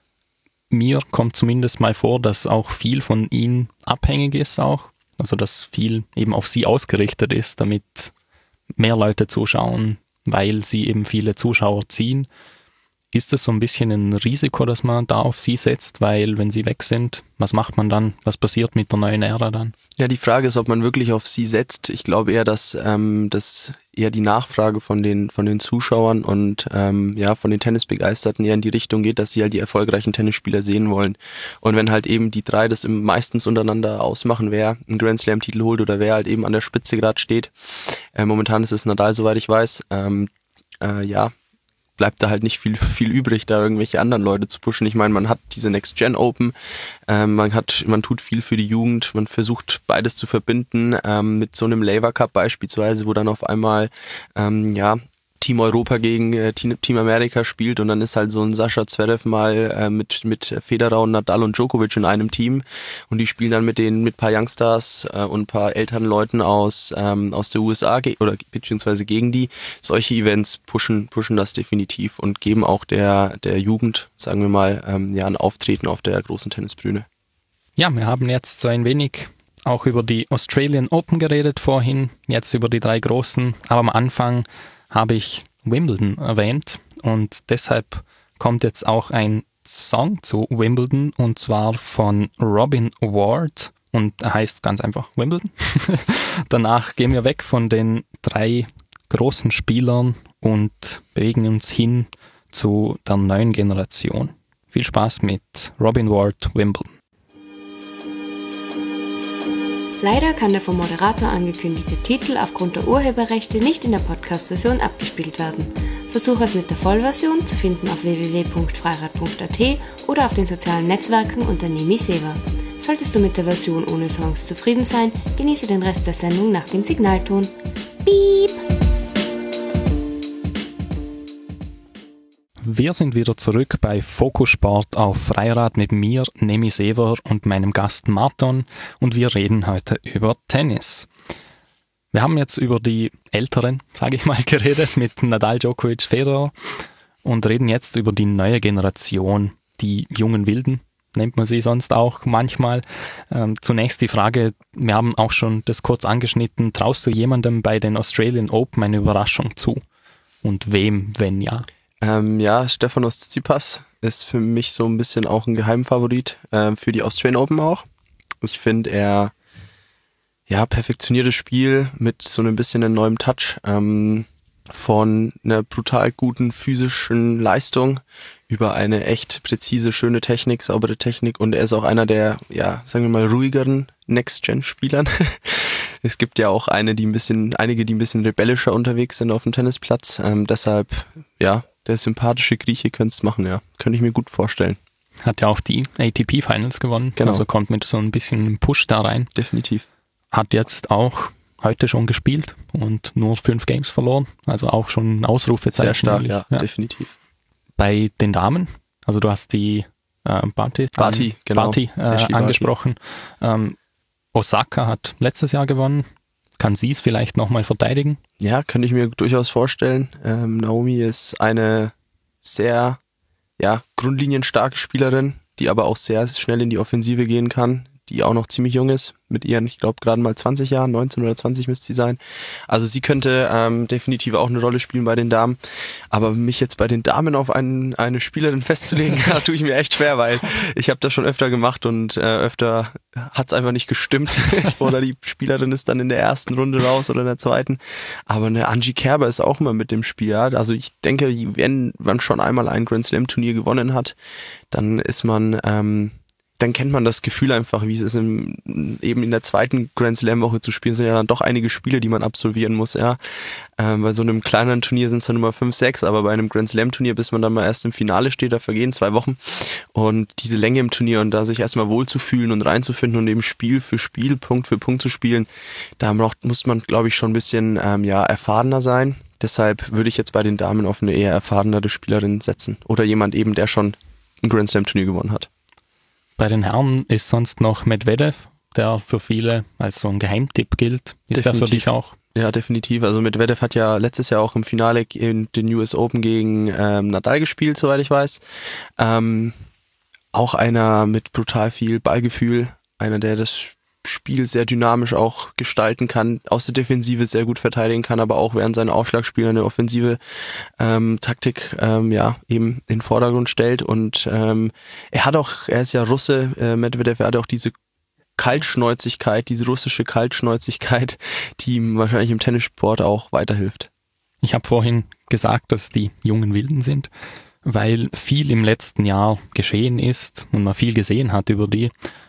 Mir kommt zumindest mal vor, dass auch viel von ihnen abhängig ist auch. Also dass viel eben auf sie ausgerichtet ist, damit mehr Leute zuschauen, weil sie eben viele Zuschauer ziehen. Ist es so ein bisschen ein Risiko, dass man da auf sie setzt, weil wenn sie weg sind, was macht man dann? Was passiert mit der neuen Ära dann? Ja, die Frage ist, ob man wirklich auf sie setzt. Ich glaube eher, dass ähm, das eher die Nachfrage von den von den Zuschauern und ähm, ja von den Tennisbegeisterten eher in die Richtung geht, dass sie halt die erfolgreichen Tennisspieler sehen wollen. Und wenn halt eben die drei das meistens untereinander ausmachen, wer einen Grand Slam-Titel holt oder wer halt eben an der Spitze gerade steht. Äh, momentan ist es Nadal, soweit ich weiß. Ähm, äh, ja. bleibt da halt nicht viel viel übrig, da irgendwelche anderen Leute zu pushen. Ich meine, man hat diese Next Gen Open, ähm, man hat, man tut viel für die Jugend, man versucht beides zu verbinden, ähm, mit so einem Laver Cup beispielsweise, wo dann auf einmal, ähm, ja, Team Europa gegen äh, Team Amerika spielt und dann ist halt so ein Sascha Zverev mal äh, mit mit Federer und Nadal und Djokovic in einem Team und die spielen dann mit den mit paar Youngstars äh, und ein paar älteren Leuten aus ähm, aus der U S A ge- oder beziehungsweise gegen die. Solche Events pushen pushen das definitiv und geben auch der der Jugend, sagen wir mal, ähm, ja ein Auftreten auf der großen Tennisbühne. Ja, wir haben jetzt so ein wenig auch über die Australian Open geredet vorhin, jetzt über die drei Großen, aber am Anfang habe ich Wimbledon erwähnt und deshalb kommt jetzt auch ein Song zu Wimbledon und zwar von Robin Ward und er heißt ganz einfach Wimbledon. Danach gehen wir weg von den drei großen Spielern und bewegen uns hin zu der neuen Generation. Viel Spaß mit Robin Ward, Wimbledon. Leider kann der vom Moderator angekündigte Titel aufgrund der Urheberrechte nicht in der Podcast-Version abgespielt werden. Versuche es mit der Vollversion, zu finden auf w w w punkt freirad punkt a t oder auf den sozialen Netzwerken unter Nemi Seva. Solltest du mit der Version ohne Songs zufrieden sein, genieße den Rest der Sendung nach dem Signalton. Piep! Wir sind wieder zurück bei Fokus Sport auf Freirad mit mir, Nemi Sever und meinem Gast Marton und wir reden heute über Tennis. Wir haben jetzt über die Älteren, sage ich mal, geredet mit Nadal, Djokovic, Federer und reden jetzt über die neue Generation, die jungen Wilden, nennt man sie sonst auch manchmal. Ähm, zunächst die Frage, wir haben auch schon das kurz angeschnitten, traust du jemandem bei den Australian Open eine Überraschung zu? Und wem, wenn ja? Ähm, ja, Stefanos Tsitsipas ist für mich so ein bisschen auch ein Geheimfavorit äh, für die Australian Open auch. Ich finde, er ja perfektioniert das Spiel mit so ein bisschen einem neuen Touch ähm, von einer brutal guten physischen Leistung über eine echt präzise, schöne Technik, saubere Technik und er ist auch einer der, ja, sagen wir mal, ruhigeren Next-Gen-Spielern. Es gibt ja auch eine, die ein bisschen, einige, die ein bisschen rebellischer unterwegs sind auf dem Tennisplatz. Ähm, deshalb, ja, der sympathische Grieche könnte es machen, ja. Könnte ich mir gut vorstellen. Hat ja auch die A T P Finals gewonnen, genau. Also kommt mit so ein bisschen Push da rein. Definitiv. Hat jetzt auch heute schon gespielt und nur fünf Games verloren, also auch schon ein Ausrufezeichen. Sehr stark, ja, ja, definitiv. Bei den Damen, also du hast die äh, Barty, Barty, ähm, genau. Barty äh, angesprochen. Ähm, Osaka hat letztes Jahr gewonnen. Kann sie es vielleicht nochmal verteidigen? Ja, könnte ich mir durchaus vorstellen. Ähm, Naomi ist eine sehr ja, grundlinienstarke Spielerin, die aber auch sehr schnell in die Offensive gehen kann, die auch noch ziemlich jung ist, mit ihren, ich glaube, gerade mal zwanzig Jahren, neunzehn oder zwanzig müsste sie sein. Also sie könnte ähm, definitiv auch eine Rolle spielen bei den Damen, aber mich jetzt bei den Damen auf einen, eine Spielerin festzulegen, da tue ich mir echt schwer, weil ich habe das schon öfter gemacht und äh, öfter hat es einfach nicht gestimmt oder die Spielerin ist dann in der ersten Runde raus oder in der zweiten, aber eine Angie Kerber ist auch immer mit dem Spiel, ja? Also ich denke, wenn man schon einmal ein Grand Slam Turnier gewonnen hat, dann ist man ähm, dann kennt man das Gefühl einfach, wie es ist, im, eben in der zweiten Grand Slam Woche zu spielen. Es sind ja dann doch einige Spiele, die man absolvieren muss, ja. Ähm, bei so einem kleineren Turnier sind es dann immer fünf, sechs, aber bei einem Grand Slam Turnier, bis man dann mal erst im Finale steht, da vergehen zwei Wochen. Und diese Länge im Turnier und da sich erstmal wohlzufühlen und reinzufinden und eben Spiel für Spiel, Punkt für Punkt zu spielen, da braucht, muss man, glaube ich, schon ein bisschen ähm, ja, erfahrener sein. Deshalb würde ich jetzt bei den Damen auf eine eher erfahrenere Spielerin setzen. Oder jemand eben, der schon ein Grand Slam Turnier gewonnen hat. Bei den Herren ist sonst noch Medvedev, der für viele als so ein Geheimtipp gilt. Ist der für dich auch? Ja, definitiv. Also Medvedev hat ja letztes Jahr auch im Finale in den U S Open gegen ähm, Nadal gespielt, soweit ich weiß. Ähm, auch einer mit brutal viel Ballgefühl, einer, der das Spiel sehr dynamisch auch gestalten kann, aus der Defensive sehr gut verteidigen kann, aber auch während seiner Aufschlagspiele eine offensive ähm, Taktik ähm, ja eben in den Vordergrund stellt. Und ähm, er hat auch, er ist ja Russe, äh, Medvedev, er hat auch diese Kaltschnäuzigkeit, diese russische Kaltschnäuzigkeit, die ihm wahrscheinlich im Tennissport auch weiterhilft. Ich habe vorhin gesagt, dass die jungen Wilden sind, weil viel im letzten Jahr geschehen ist und man viel gesehen hat über die,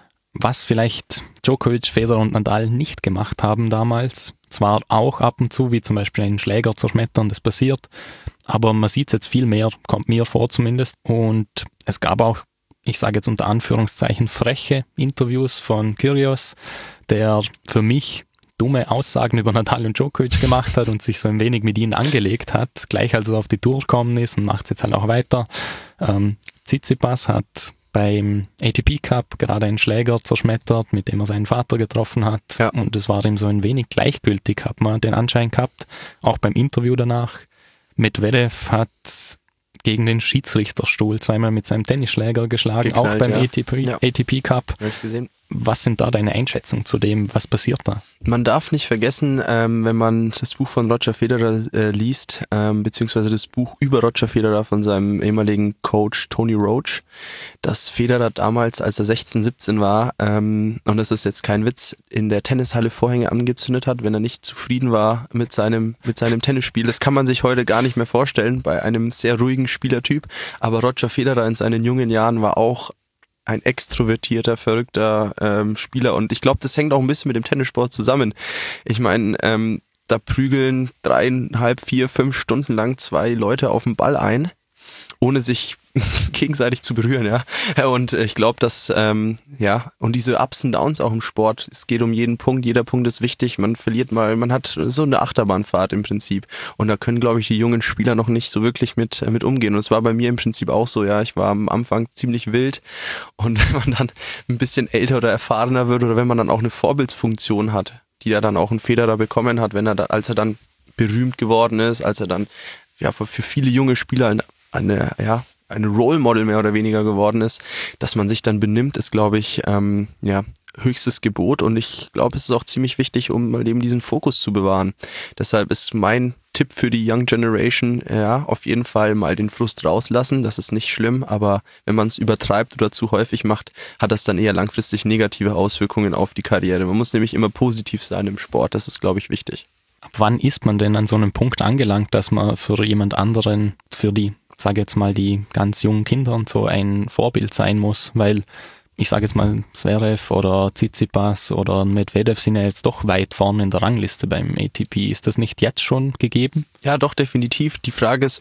was vielleicht Djokovic, Federer und Nadal nicht gemacht haben damals. Zwar auch ab und zu, wie zum Beispiel einen Schläger zerschmettern, das passiert, aber man sieht es jetzt viel mehr, kommt mir vor zumindest. Und es gab auch, ich sage jetzt unter Anführungszeichen, freche Interviews von Kyrgios, der für mich dumme Aussagen über Nadal und Djokovic gemacht hat und sich so ein wenig mit ihnen angelegt hat, gleich als er auf die Tour gekommen ist und macht es jetzt halt auch weiter. Ähm, Tsitsipas hat beim A T P Cup gerade einen Schläger zerschmettert, mit dem er seinen Vater getroffen hat. Ja. Und es war ihm so ein wenig gleichgültig, hat man den Anschein gehabt, auch beim Interview danach. Medvedev hat gegen den Schiedsrichterstuhl zweimal mit seinem Tennisschläger geschlagen, Geknallt, auch beim ja. A T P, ja. A T P Cup. Hab ich gesehen. Was sind da deine Einschätzungen zu dem, was passiert da? Man darf nicht vergessen, ähm, wenn man das Buch von Roger Federer äh, liest, ähm, beziehungsweise das Buch über Roger Federer von seinem ehemaligen Coach Tony Roach, dass Federer damals, als er sechzehn, siebzehn war, ähm, und das ist jetzt kein Witz, in der Tennishalle Vorhänge angezündet hat, wenn er nicht zufrieden war mit seinem, mit seinem Tennisspiel. Das kann man sich heute gar nicht mehr vorstellen bei einem sehr ruhigen Spielertyp, aber Roger Federer in seinen jungen Jahren war auch ein extrovertierter, verrückter ähm, Spieler und ich glaube, das hängt auch ein bisschen mit dem Tennissport zusammen. Ich meine, ähm, da prügeln dreieinhalb, vier, fünf Stunden lang zwei Leute auf den Ball ein, ohne sich gegenseitig zu berühren, ja. Und ich glaube, dass, ähm, ja, und diese Ups und Downs auch im Sport, es geht um jeden Punkt, jeder Punkt ist wichtig, man verliert mal, man hat so eine Achterbahnfahrt im Prinzip und da können, glaube ich, die jungen Spieler noch nicht so wirklich mit, mit umgehen und es war bei mir im Prinzip auch so, ja, ich war am Anfang ziemlich wild und wenn man dann ein bisschen älter oder erfahrener wird oder wenn man dann auch eine Vorbildsfunktion hat, die er dann auch ein Federer bekommen hat, wenn er da, als er dann berühmt geworden ist, als er dann, ja, für viele junge Spieler eine, eine ja, ein Role Model mehr oder weniger geworden ist, dass man sich dann benimmt, ist, glaube ich, ähm, ja, höchstes Gebot und ich glaube, es ist auch ziemlich wichtig, um mal eben diesen Fokus zu bewahren. Deshalb ist mein Tipp für die Young Generation, ja, auf jeden Fall mal den Frust rauslassen, das ist nicht schlimm, aber wenn man es übertreibt oder zu häufig macht, hat das dann eher langfristig negative Auswirkungen auf die Karriere. Man muss nämlich immer positiv sein im Sport, das ist, glaube ich, wichtig. Ab wann ist man denn an so einem Punkt angelangt, dass man für jemand anderen, für die sage jetzt mal, die ganz jungen Kinder und so ein Vorbild sein muss, weil ich sage jetzt mal, Zverev oder Tsitsipas oder Medvedev sind ja jetzt doch weit vorne in der Rangliste beim A T P. Ist das nicht jetzt schon gegeben? Ja, doch, definitiv. Die Frage ist,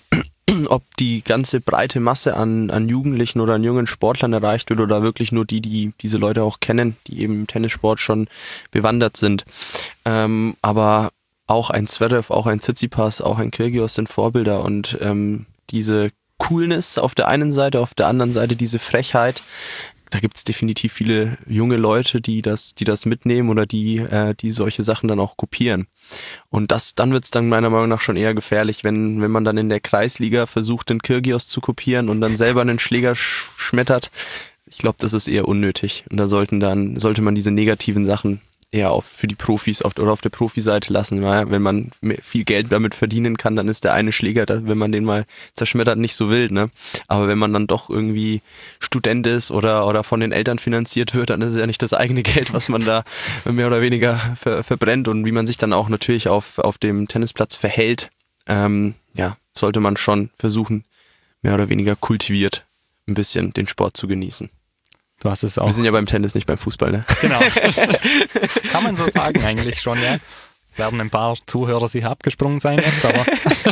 ob die ganze breite Masse an, an Jugendlichen oder an jungen Sportlern erreicht wird oder wirklich nur die, die diese Leute auch kennen, die eben im Tennissport schon bewandert sind. Ähm, aber auch ein Zverev, auch ein Tsitsipas, auch ein Kyrgios sind Vorbilder und ähm, diese Coolness auf der einen Seite, auf der anderen Seite diese Frechheit, da gibt es definitiv viele junge Leute, die das, die das mitnehmen oder die, äh, die solche Sachen dann auch kopieren. Und das, dann wird es dann meiner Meinung nach schon eher gefährlich, wenn, wenn man dann in der Kreisliga versucht, den Kyrgios zu kopieren und dann selber einen Schläger sch- schmettert. Ich glaube, das ist eher unnötig. Und da sollten dann, sollte man diese negativen Sachen eher auf für die Profis auf, oder auf der Profiseite lassen. Weil wenn man viel Geld damit verdienen kann, dann ist der eine Schläger, wenn man den mal zerschmettert, nicht so wild, ne? Aber wenn man dann doch irgendwie Student ist oder, oder von den Eltern finanziert wird, dann ist es ja nicht das eigene Geld, was man da mehr oder weniger ver, verbrennt. Und wie man sich dann auch natürlich auf, auf dem Tennisplatz verhält, ähm, ja, sollte man schon versuchen, mehr oder weniger kultiviert ein bisschen den Sport zu genießen. Du hast es auch. Wir sind ja beim Tennis, nicht beim Fußball, ne? Genau. Kann man so sagen eigentlich schon, ja. Werden ein paar Zuhörer sicher abgesprungen sein jetzt, aber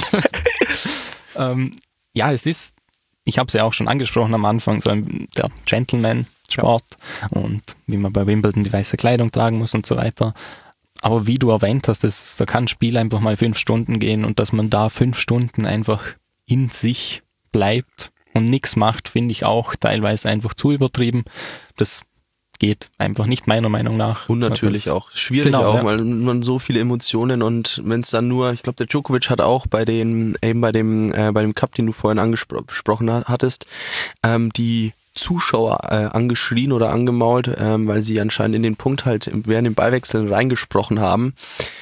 ähm, ja, es ist, ich habe es ja auch schon angesprochen am Anfang, so ein, der Gentleman-Sport ja. Und wie man bei Wimbledon die weiße Kleidung tragen muss und so weiter. Aber wie du erwähnt hast, das, da kann ein Spiel einfach mal fünf Stunden gehen und dass man da fünf Stunden einfach in sich bleibt und nichts macht, finde ich auch teilweise einfach zu übertrieben. Das geht einfach nicht meiner Meinung nach. Und natürlich auch. Schwierig genau, auch, ja. weil man so viele Emotionen und wenn es dann nur, ich glaube der Djokovic hat auch bei den, eben bei dem, äh, bei dem Cup, den du vorhin angesprochen hattest, ähm, die Zuschauer äh, angeschrien oder angemault, ähm, weil sie anscheinend in den Punkt halt während dem Ballwechseln reingesprochen haben.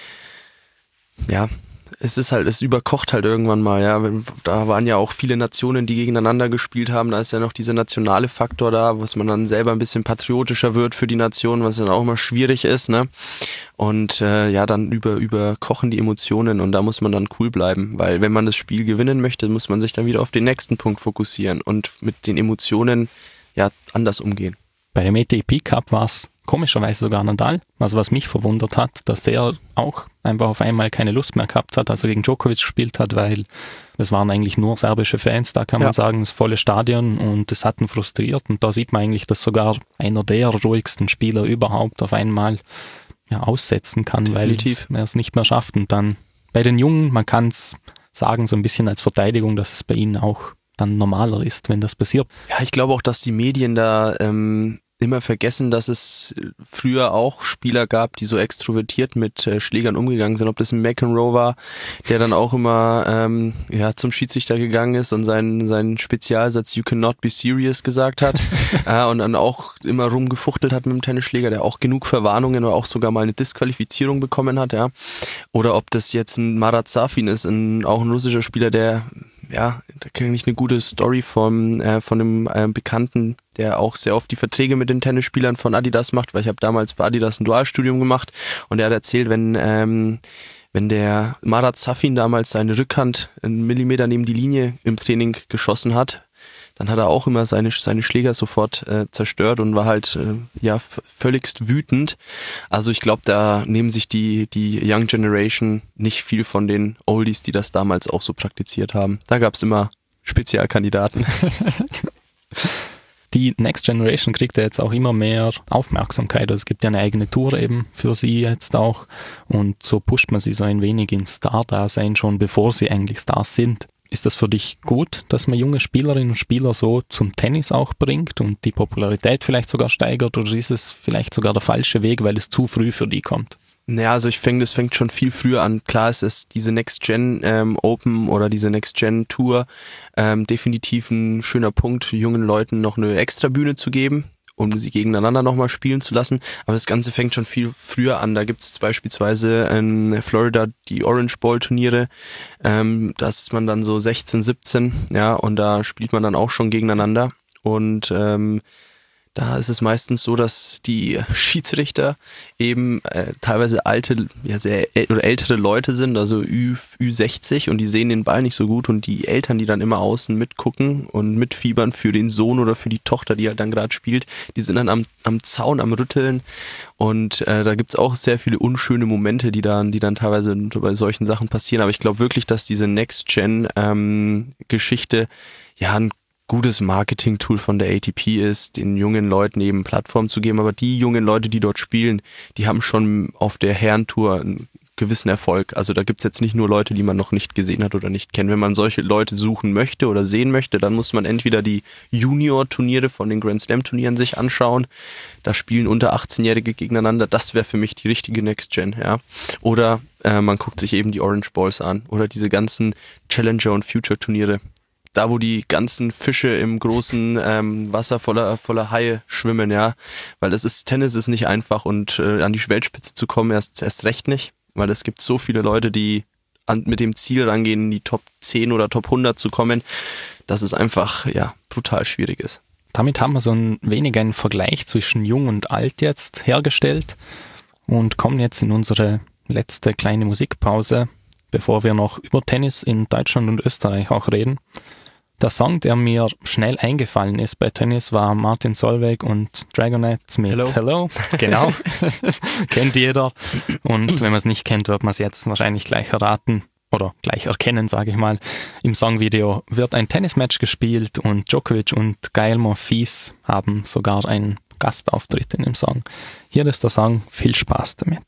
Ja, es ist halt, es überkocht halt irgendwann mal, ja. Da waren ja auch viele Nationen, die gegeneinander gespielt haben. Da ist ja noch dieser nationale Faktor da, was man dann selber ein bisschen patriotischer wird für die Nation, was dann auch immer schwierig ist, ne? Und äh, ja, dann über, überkochen die Emotionen und da muss man dann cool bleiben, weil wenn man das Spiel gewinnen möchte, muss man sich dann wieder auf den nächsten Punkt fokussieren und mit den Emotionen ja anders umgehen. Bei dem A T P Cup war es komischerweise sogar Nadal, also was mich verwundert hat, dass der auch einfach auf einmal keine Lust mehr gehabt hat, als er gegen Djokovic gespielt hat, weil es waren eigentlich nur serbische Fans, da kann man ja. sagen, das volle Stadion und das hat ihn frustriert und da sieht man eigentlich, dass sogar einer der ruhigsten Spieler überhaupt auf einmal ja, aussetzen kann, Definitiv. weil er es nicht mehr schafft und dann bei den Jungen, man kann es sagen, so ein bisschen als Verteidigung, dass es bei ihnen auch dann normaler ist, wenn das passiert. Ja, ich glaube auch, dass die Medien da ähm, immer vergessen, dass es früher auch Spieler gab, die so extrovertiert mit äh, Schlägern umgegangen sind. Ob das ein McEnroe war, der dann auch immer ähm, ja, zum Schiedsrichter gegangen ist und seinen, seinen Spezialsatz "You cannot be serious" gesagt hat äh, und dann auch immer rumgefuchtelt hat mit dem Tennisschläger, der auch genug Verwarnungen oder auch sogar mal eine Disqualifizierung bekommen hat. Ja. Oder ob das jetzt ein Marat Safin ist, ein, auch ein russischer Spieler, der ja, da kenne ich eine gute Story von, äh, von einem äh, Bekannten, der auch sehr oft die Verträge mit den Tennisspielern von Adidas macht, weil ich habe damals bei Adidas ein Dualstudium gemacht und er hat erzählt, wenn ähm, wenn der Marat Safin damals seine Rückhand einen Millimeter neben die Linie im Training geschossen hat, dann hat er auch immer seine, seine Schläger sofort äh, zerstört und war halt äh, ja f- völligst wütend. Also ich glaube, da nehmen sich die, die Young Generation nicht viel von den Oldies, die das damals auch so praktiziert haben. Da gab es immer Spezialkandidaten. Die Next Generation kriegt ja jetzt auch immer mehr Aufmerksamkeit. Also es gibt ja eine eigene Tour eben für sie jetzt auch und so pusht man sie so ein wenig ins Star-Dasein schon, bevor sie eigentlich Stars sind. Ist das für dich gut, dass man junge Spielerinnen und Spieler so zum Tennis auch bringt und die Popularität vielleicht sogar steigert oder ist es vielleicht sogar der falsche Weg, weil es zu früh für die kommt? Naja, also ich finde, das fängt schon viel früher an. Klar ist es diese Next-Gen ähm, Open oder diese Next-Gen Tour ähm, definitiv ein schöner Punkt, jungen Leuten noch eine extra Bühne zu geben, um sie gegeneinander nochmal spielen zu lassen. Aber das Ganze fängt schon viel früher an. Da gibt es beispielsweise in Florida die Orange Bowl Turniere. Ähm, da ist man dann so sechzehn, siebzehn, ja, und da spielt man dann auch schon gegeneinander. Und ähm, Da ist es meistens so, dass die Schiedsrichter eben äh, teilweise alte, ja sehr äl- oder ältere Leute sind, also Ü, Ü sechzig, und die sehen den Ball nicht so gut, und die Eltern, die dann immer außen mitgucken und mitfiebern für den Sohn oder für die Tochter, die halt dann gerade spielt, die sind dann am, am Zaun, am Rütteln, und äh, da gibt's auch sehr viele unschöne Momente, die dann, die dann teilweise bei solchen Sachen passieren. Aber ich glaube wirklich, dass diese Next-Gen-Geschichte ähm, ja ein gutes Marketing-Tool von der A T P ist, den jungen Leuten eben Plattform zu geben. Aber die jungen Leute, die dort spielen, die haben schon auf der Herrentour einen gewissen Erfolg. Also da gibt's jetzt nicht nur Leute, die man noch nicht gesehen hat oder nicht kennt. Wenn man solche Leute suchen möchte oder sehen möchte, dann muss man entweder die Junior-Turniere von den Grand Slam-Turnieren sich anschauen. Da spielen unter achtzehnjährige gegeneinander. Das wäre für mich die richtige Next-Gen, ja. Oder äh, man guckt sich eben die Orange Balls an oder diese ganzen Challenger- und Future-Turniere. Da, wo die ganzen Fische im großen ähm, Wasser voller voller Haie schwimmen, ja, weil das ist, Tennis ist nicht einfach, und äh, an die Weltspitze zu kommen erst erst recht nicht, weil es gibt so viele Leute, die an, mit dem Ziel rangehen, in die Top zehn oder Top hundert zu kommen, dass es einfach, ja, brutal schwierig ist. Damit haben wir so ein wenig einen Vergleich zwischen Jung und Alt jetzt hergestellt und kommen jetzt in unsere letzte kleine Musikpause, bevor wir noch über Tennis in Deutschland und Österreich auch reden. Der Song, der mir schnell eingefallen ist bei Tennis, war Martin Solveig und Dragonette mit Hello. Hello. Genau, kennt jeder. Und wenn man es nicht kennt, wird man es jetzt wahrscheinlich gleich erraten oder gleich erkennen, sage ich mal. Im Songvideo wird ein Tennismatch gespielt und Djokovic und Gael Monfils haben sogar einen Gastauftritt in dem Song. Hier ist der Song, viel Spaß damit.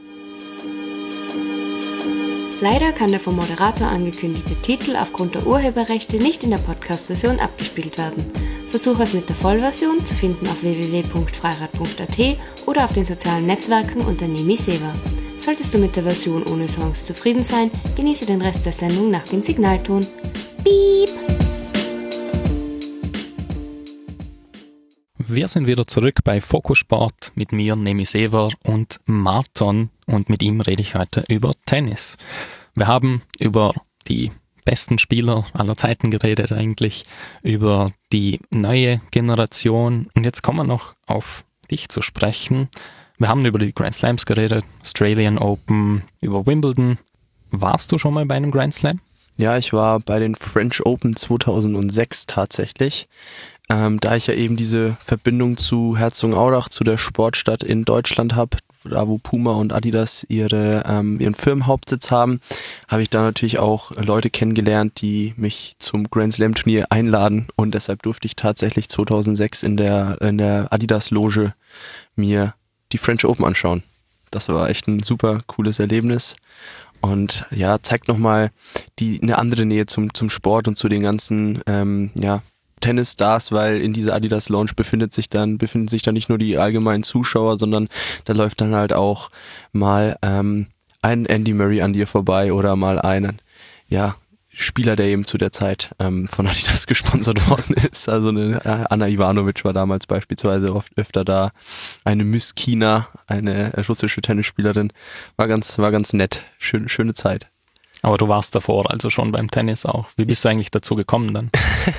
Leider kann der vom Moderator angekündigte Titel aufgrund der Urheberrechte nicht in der Podcast-Version abgespielt werden. Versuche es mit der Vollversion, zu finden auf w w w punkt freirad punkt a t oder auf den sozialen Netzwerken unter Nemi Seva. Solltest du mit der Version ohne Songs zufrieden sein, genieße den Rest der Sendung nach dem Signalton. Piep! Wir sind wieder zurück bei Fokus Sport mit mir, Nemi Seva, und Marton, und mit ihm rede ich heute über Tennis. Wir haben über die besten Spieler aller Zeiten geredet eigentlich, über die neue Generation, und jetzt kommen wir noch auf dich zu sprechen. Wir haben über die Grand Slams geredet, Australian Open, über Wimbledon. Warst du schon mal bei einem Grand Slam? Ja, ich war bei den French Open zweitausendsechs tatsächlich. Ähm, da ich ja eben diese Verbindung zu Herzogenaurach, zu der Sportstadt in Deutschland habe, da wo Puma und Adidas ihre ähm, ihren Firmenhauptsitz haben, habe ich da natürlich auch Leute kennengelernt, die mich zum Grand Slam Turnier einladen, und deshalb durfte ich tatsächlich zweitausendsechs in der in der Adidas Loge mir die French Open anschauen. Das war echt ein super cooles Erlebnis. Und ja, zeigt nochmal die eine andere Nähe zum zum Sport und zu den ganzen ähm, ja Tennisstars, weil in dieser Adidas Lounge befindet sich dann befinden sich dann nicht nur die allgemeinen Zuschauer, sondern da läuft dann halt auch mal ähm, ein Andy Murray an dir vorbei oder mal einen ja Spieler, der eben zu der Zeit ähm, von Adidas gesponsert worden ist. Also eine äh, Anna Ivanovic war damals beispielsweise oft öfter da. Eine Myskina, eine russische Tennisspielerin, war ganz war ganz nett, schön, schöne Zeit. Aber du warst davor also schon beim Tennis auch. Wie bist du eigentlich dazu gekommen dann?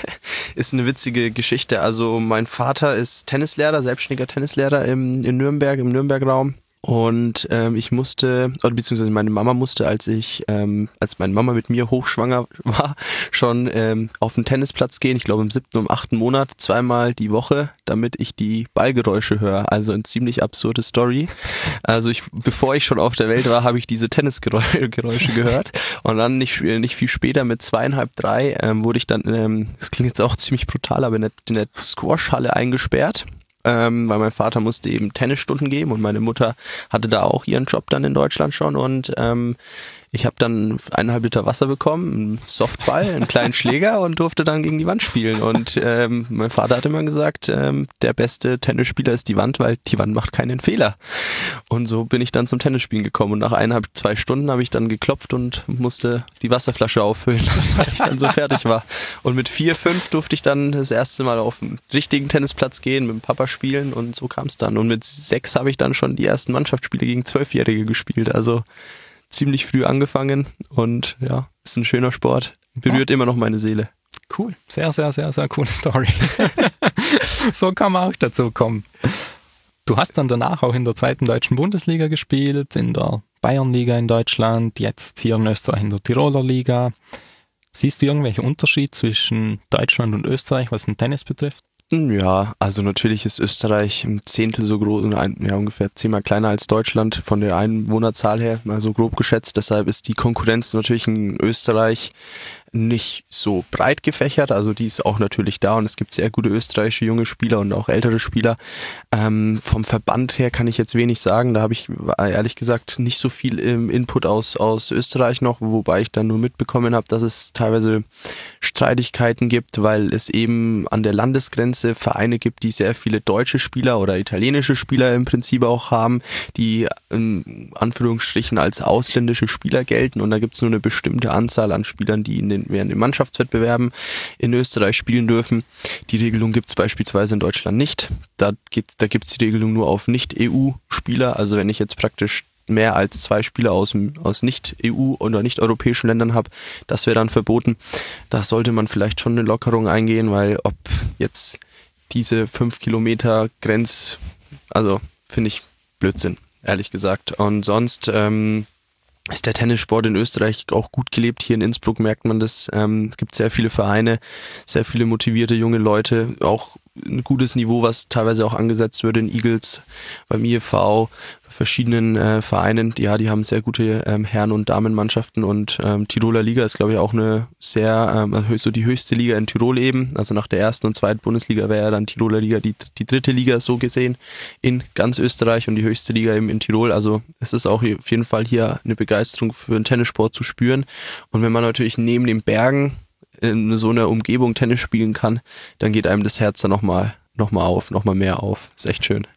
Ist eine witzige Geschichte. Also mein Vater ist Tennislehrer, selbstständiger Tennislehrer im, in Nürnberg, im Nürnberg-Raum. Und ähm, ich musste, oder beziehungsweise meine Mama musste, als ich, ähm, als meine Mama mit mir hochschwanger war, schon ähm, auf den Tennisplatz gehen, ich glaube im siebten und achten Monat, zweimal die Woche, damit ich die Ballgeräusche höre. Also eine ziemlich absurde Story. Also ich, bevor ich schon auf der Welt war, habe ich diese Tennisgeräusche gehört. Und dann nicht, nicht viel später, mit zweieinhalb, drei, ähm, wurde ich dann, ähm, das klingt jetzt auch ziemlich brutal, aber in der, in der Squash-Halle eingesperrt. Ähm, weil mein Vater musste eben Tennisstunden geben und meine Mutter hatte da auch ihren Job dann in Deutschland schon, und ähm, ich habe dann eineinhalb Liter Wasser bekommen, einen Softball, einen kleinen Schläger und durfte dann gegen die Wand spielen. Und ähm, mein Vater hat immer gesagt, ähm, der beste Tennisspieler ist die Wand, weil die Wand macht keinen Fehler. Und so bin ich dann zum Tennisspielen gekommen. Und nach eineinhalb, zwei Stunden habe ich dann geklopft und musste die Wasserflasche auffüllen lassen, weil ich dann so fertig war. Und mit vier, fünf durfte ich dann das erste Mal auf den richtigen Tennisplatz gehen, mit dem Papa spielen, und so kam es dann. Und mit sechs habe ich dann schon die ersten Mannschaftsspiele gegen Zwölfjährige gespielt. Also ziemlich früh angefangen, und ja, ist ein schöner Sport, berührt immer noch meine Seele. Cool, sehr, sehr, sehr, sehr coole Story. So kann man auch dazu kommen. Du hast dann danach auch in der zweiten deutschen Bundesliga gespielt, in der Bayernliga in Deutschland, jetzt hier in Österreich in der Tiroler Liga. Siehst du irgendwelche Unterschiede zwischen Deutschland und Österreich, was den Tennis betrifft? Ja, also natürlich ist Österreich ein Zehntel so groß, ja ungefähr zehnmal kleiner als Deutschland von der Einwohnerzahl her, mal so grob geschätzt. Deshalb ist die Konkurrenz natürlich in Österreich nicht so breit gefächert, also die ist auch natürlich da und es gibt sehr gute österreichische junge Spieler und auch ältere Spieler. Ähm, vom Verband her kann ich jetzt wenig sagen, da habe ich ehrlich gesagt nicht so viel im Input aus, aus Österreich noch, wobei ich dann nur mitbekommen habe, dass es teilweise Streitigkeiten gibt, weil es eben an der Landesgrenze Vereine gibt, die sehr viele deutsche Spieler oder italienische Spieler im Prinzip auch haben, die in Anführungsstrichen als ausländische Spieler gelten und da gibt es nur eine bestimmte Anzahl an Spielern, die in den während den Mannschaftswettbewerben in Österreich spielen dürfen. Die Regelung gibt es beispielsweise in Deutschland nicht. Da, da gibt es die Regelung nur auf Nicht-E U-Spieler. Also wenn ich jetzt praktisch mehr als zwei Spieler aus, aus Nicht-E U- oder nicht-europäischen Ländern habe, das wäre dann verboten. Da sollte man vielleicht schon eine Lockerung eingehen, weil ob jetzt diese fünf Kilometer Grenz, also finde ich Blödsinn, ehrlich gesagt. Und sonst ähm, ist der Tennissport in Österreich auch gut gelebt. Hier in Innsbruck merkt man das. Ähm, es gibt sehr viele Vereine, sehr viele motivierte junge Leute, auch ein gutes Niveau, was teilweise auch angesetzt wird in Eagles, beim I E V, bei verschiedenen äh, Vereinen. Ja, die haben sehr gute ähm, Herren- und Damenmannschaften und ähm, Tiroler Liga ist, glaube ich, auch eine sehr, ähm, so die höchste Liga in Tirol eben. Also nach der ersten und zweiten Bundesliga wäre ja dann Tiroler Liga die, die dritte Liga so gesehen in ganz Österreich und die höchste Liga eben in Tirol. Also es ist auch auf jeden Fall hier eine Begeisterung für den Tennissport zu spüren. Und wenn man natürlich neben den Bergen in so einer Umgebung Tennis spielen kann, dann geht einem das Herz dann nochmal noch mal auf, nochmal mehr auf. Ist echt schön.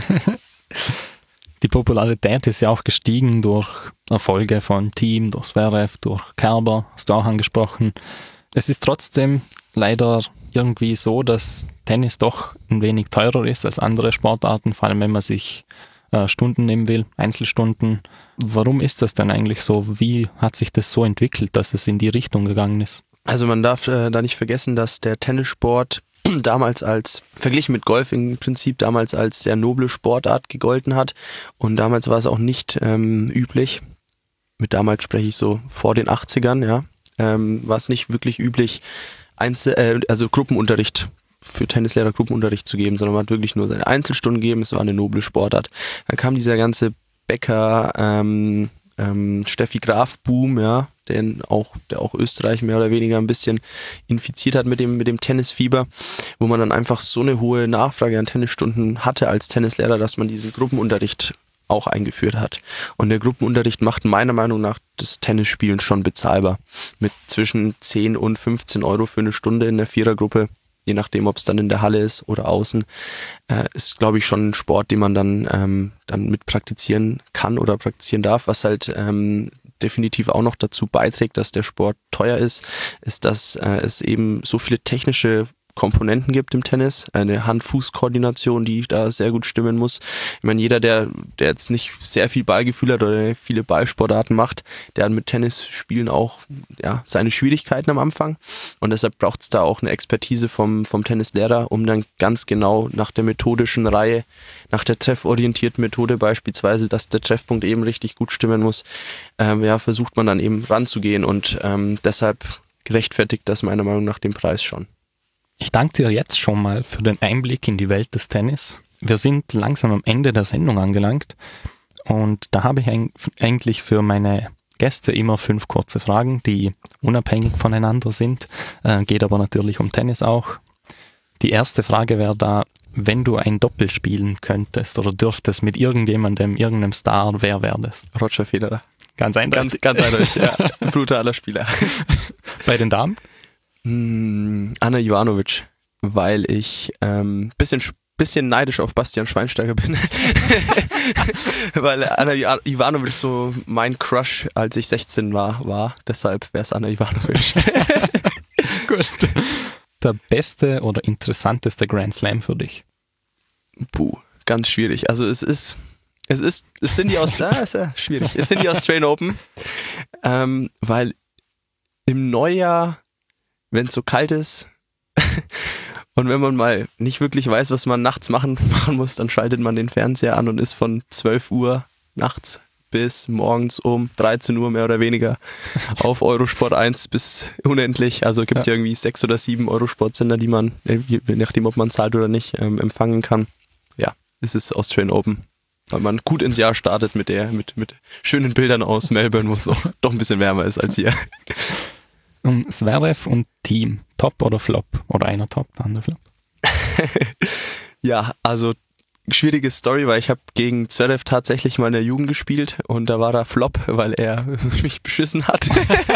Die Popularität ist ja auch gestiegen durch Erfolge von Thiem, durch Zverev, durch Kerber, hast du auch angesprochen. Es ist trotzdem leider irgendwie so, dass Tennis doch ein wenig teurer ist als andere Sportarten, vor allem wenn man sich äh, Stunden nehmen will, Einzelstunden. Warum ist das denn eigentlich so? Wie hat sich das so entwickelt, dass es in die Richtung gegangen ist? Also man darf äh, da nicht vergessen, dass der Tennissport damals als, verglichen mit Golf im Prinzip, damals als sehr noble Sportart gegolten hat und damals war es auch nicht ähm, üblich, mit damals spreche ich so vor den achtzigern, ja, ähm, war es nicht wirklich üblich, Einzel äh, also Gruppenunterricht für Tennislehrer Gruppenunterricht zu geben, sondern man hat wirklich nur seine Einzelstunden gegeben, es war eine noble Sportart. Dann kam dieser ganze Becker, ähm, ähm, Steffi Graf-Boom, ja, den auch, der auch Österreich mehr oder weniger ein bisschen infiziert hat mit dem, mit dem Tennisfieber, wo man dann einfach so eine hohe Nachfrage an Tennisstunden hatte als Tennislehrer, dass man diesen Gruppenunterricht auch eingeführt hat. Und der Gruppenunterricht macht meiner Meinung nach das Tennisspielen schon bezahlbar. Mit zwischen zehn und fünfzehn Euro für eine Stunde in der Vierergruppe, je nachdem, ob es dann in der Halle ist oder außen, äh, ist, glaube ich, schon ein Sport, den man dann, ähm, dann mit praktizieren kann oder praktizieren darf. Was halt ähm, definitiv auch noch dazu beiträgt, dass der Sport teuer ist, ist, dass äh, es eben so viele technische Komponenten gibt im Tennis, eine Hand-Fuß-Koordination, die da sehr gut stimmen muss. Ich meine, jeder, der, der jetzt nicht sehr viel Ballgefühl hat oder viele Ballsportarten macht, der hat mit Tennisspielen auch ja, seine Schwierigkeiten am Anfang und deshalb braucht es da auch eine Expertise vom, vom Tennislehrer, um dann ganz genau nach der methodischen Reihe, nach der trefforientierten Methode beispielsweise, dass der Treffpunkt eben richtig gut stimmen muss, ähm, ja, versucht man dann eben ranzugehen und ähm, deshalb gerechtfertigt das meiner Meinung nach den Preis schon. Ich danke dir jetzt schon mal für den Einblick in die Welt des Tennis. Wir sind langsam am Ende der Sendung angelangt und da habe ich eigentlich für meine Gäste immer fünf kurze Fragen, die unabhängig voneinander sind, äh, geht aber natürlich um Tennis auch. Die erste Frage wäre da, wenn du ein Doppel spielen könntest oder dürftest mit irgendjemandem, irgendeinem Star, wer wäre das? Roger Federer. Ganz eindeutig. Ganz, ganz eindeutig, ja. Brutaler Spieler. Bei den Damen? Ana Ivanovic, weil ich ein ähm, bisschen, bisschen neidisch auf Bastian Schweinsteiger bin. Weil Ana Ivanovic so mein Crush, als ich sechzehn war, war. Deshalb wäre es Ana Ivanovic. Gut. Der beste oder interessanteste Grand Slam für dich? Puh, ganz schwierig. Also es ist, es ist, es sind die aus, ah, ist ja schwierig. Es sind die Australian Open, ähm, weil im Neujahr wenn es so kalt ist und wenn man mal nicht wirklich weiß, was man nachts machen, machen muss, dann schaltet man den Fernseher an und ist von zwölf Uhr nachts bis morgens um dreizehn Uhr mehr oder weniger auf Eurosport eins bis unendlich. Also es gibt ja. ja irgendwie sechs oder sieben Eurosport-Sender, die man, je nachdem ob man zahlt oder nicht, ähm, empfangen kann. Ja, es ist Australian Open. Weil man gut ins Jahr startet mit der, mit, mit schönen Bildern aus Melbourne, wo es noch, doch ein bisschen wärmer ist als hier. Um Zverev und Team, Top oder Flop? Oder einer Top, der andere Flop? Ja, also schwierige Story, weil ich habe gegen Zverev tatsächlich mal in der Jugend gespielt und da war er Flop, weil er mich beschissen hat.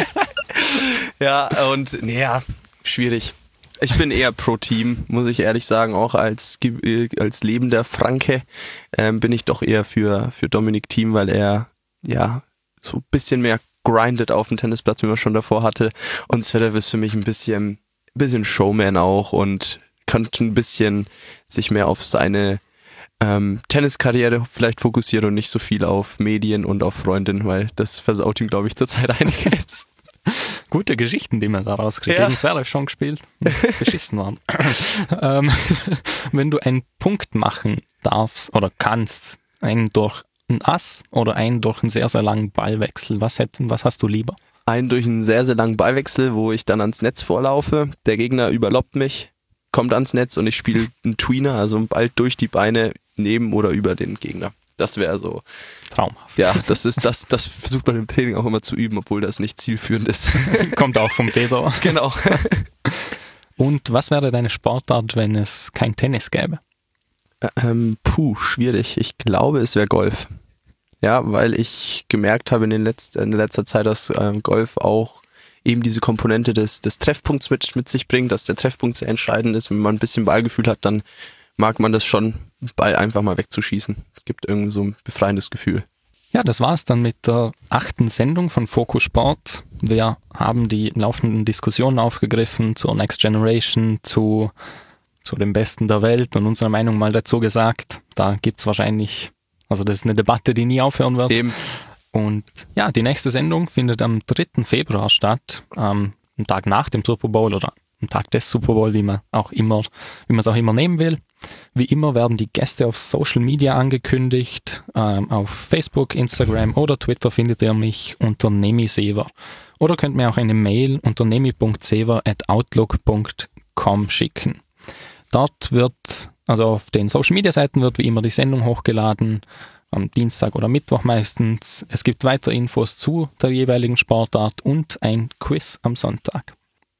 Ja, und naja, schwierig. Ich bin eher pro Team, muss ich ehrlich sagen, auch als, als lebender Franke ähm, bin ich doch eher für, für Dominic Thiem, weil er ja so ein bisschen mehr grindet auf dem Tennisplatz, wie man schon davor hatte. Und Zverev ist für mich ein bisschen, ein bisschen Showman auch und könnte ein bisschen sich mehr auf seine ähm, Tenniskarriere vielleicht fokussieren und nicht so viel auf Medien und auf Freundinnen, weil das versaut ihm, glaube ich, zurzeit einiges. Gute Geschichten, die man da rauskriegt. Ja. Gegen Zverev schon gespielt, beschissen waren. ähm, wenn du einen Punkt machen darfst oder kannst, einen durch ein Ass oder einen durch einen sehr, sehr langen Ballwechsel, was, hätten, was hast du lieber? Einen durch einen sehr, sehr langen Ballwechsel, wo ich dann ans Netz vorlaufe. Der Gegner überloppt mich, kommt ans Netz und ich spiele einen Tweener, also einen Ball durch die Beine neben oder über den Gegner. Das wäre so traumhaft. Ja, das ist das, das versucht man im Training auch immer zu üben, obwohl das nicht zielführend ist. Kommt auch vom Federer. Genau. Und was wäre deine Sportart, wenn es kein Tennis gäbe? Ähm, puh, schwierig. Ich glaube, es wäre Golf. Ja, weil ich gemerkt habe in, den Letz-, in letzter Zeit, dass ähm, Golf auch eben diese Komponente des, des Treffpunkts mit, mit sich bringt, dass der Treffpunkt sehr entscheidend ist. Wenn man ein bisschen Ballgefühl hat, dann mag man das schon, Ball einfach mal wegzuschießen. Es gibt irgendwie so ein befreiendes Gefühl. Ja, das war's dann mit der achten Sendung von Fokus Sport. Wir haben die laufenden Diskussionen aufgegriffen zur Next Generation, zu, zu dem Besten der Welt und unsere Meinung mal dazu gesagt. Da gibt's wahrscheinlich, also das ist eine Debatte, die nie aufhören wird. Eben. Und ja, die nächste Sendung findet am dritten Februar statt, ähm, am Tag nach dem Super Bowl oder am Tag des Super Bowl, wie man auch immer, wie man es auch immer nehmen will. Wie immer werden die Gäste auf Social Media angekündigt. Ähm, auf Facebook, Instagram oder Twitter findet ihr mich unter nemisever. Oder könnt mir auch eine Mail unter nemi punkt sever at outlook punkt com schicken. Dort wird, also auf den Social Media Seiten wird wie immer die Sendung hochgeladen, am Dienstag oder Mittwoch meistens. Es gibt weitere Infos zu der jeweiligen Sportart und ein Quiz am Sonntag.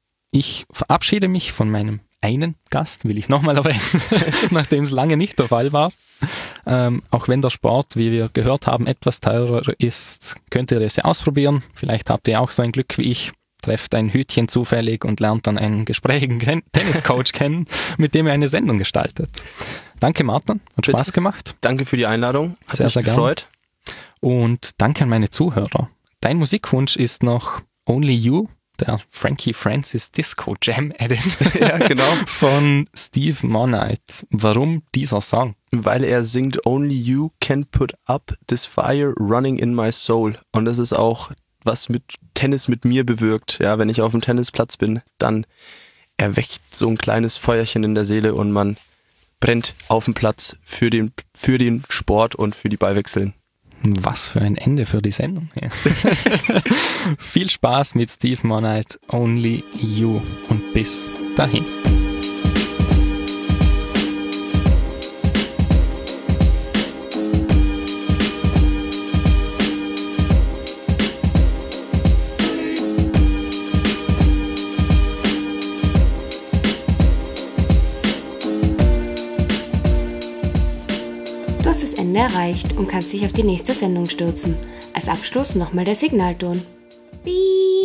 Ich verabschiede mich von meinem einen Gast, will ich nochmal erwähnen, nachdem es lange nicht der Fall war. Ähm, auch wenn der Sport, wie wir gehört haben, etwas teurer ist, könnt ihr es ja ausprobieren. Vielleicht habt ihr auch so ein Glück wie ich, trefft ein Hütchen zufällig und lernt dann einen gesprächigen Tenniscoach kennen, mit dem ihr eine Sendung gestaltet. Danke Martin, hat Bitte. Spaß gemacht. Danke für die Einladung, hat sehr, mich sehr gefreut. Gern. Und danke an meine Zuhörer. Dein Musikwunsch ist noch Only You, der Frankie Francis Disco Jam Edit Ja, genau. von Steve Monite. Warum dieser Song? Weil er singt Only You can put up this fire running in my soul. Und das ist auch, was mit Tennis mit mir bewirkt. Ja, wenn ich auf dem Tennisplatz bin, dann erweckt so ein kleines Feuerchen in der Seele und man brennt auf dem Platz für den, für den Sport und für die Ballwechseln. Was für ein Ende für die Sendung. Ja. Viel Spaß mit Steve Monite, Only You und bis dahin. Erreicht und kannst dich auf die nächste Sendung stürzen. Als Abschluss nochmal der Signalton. Piep.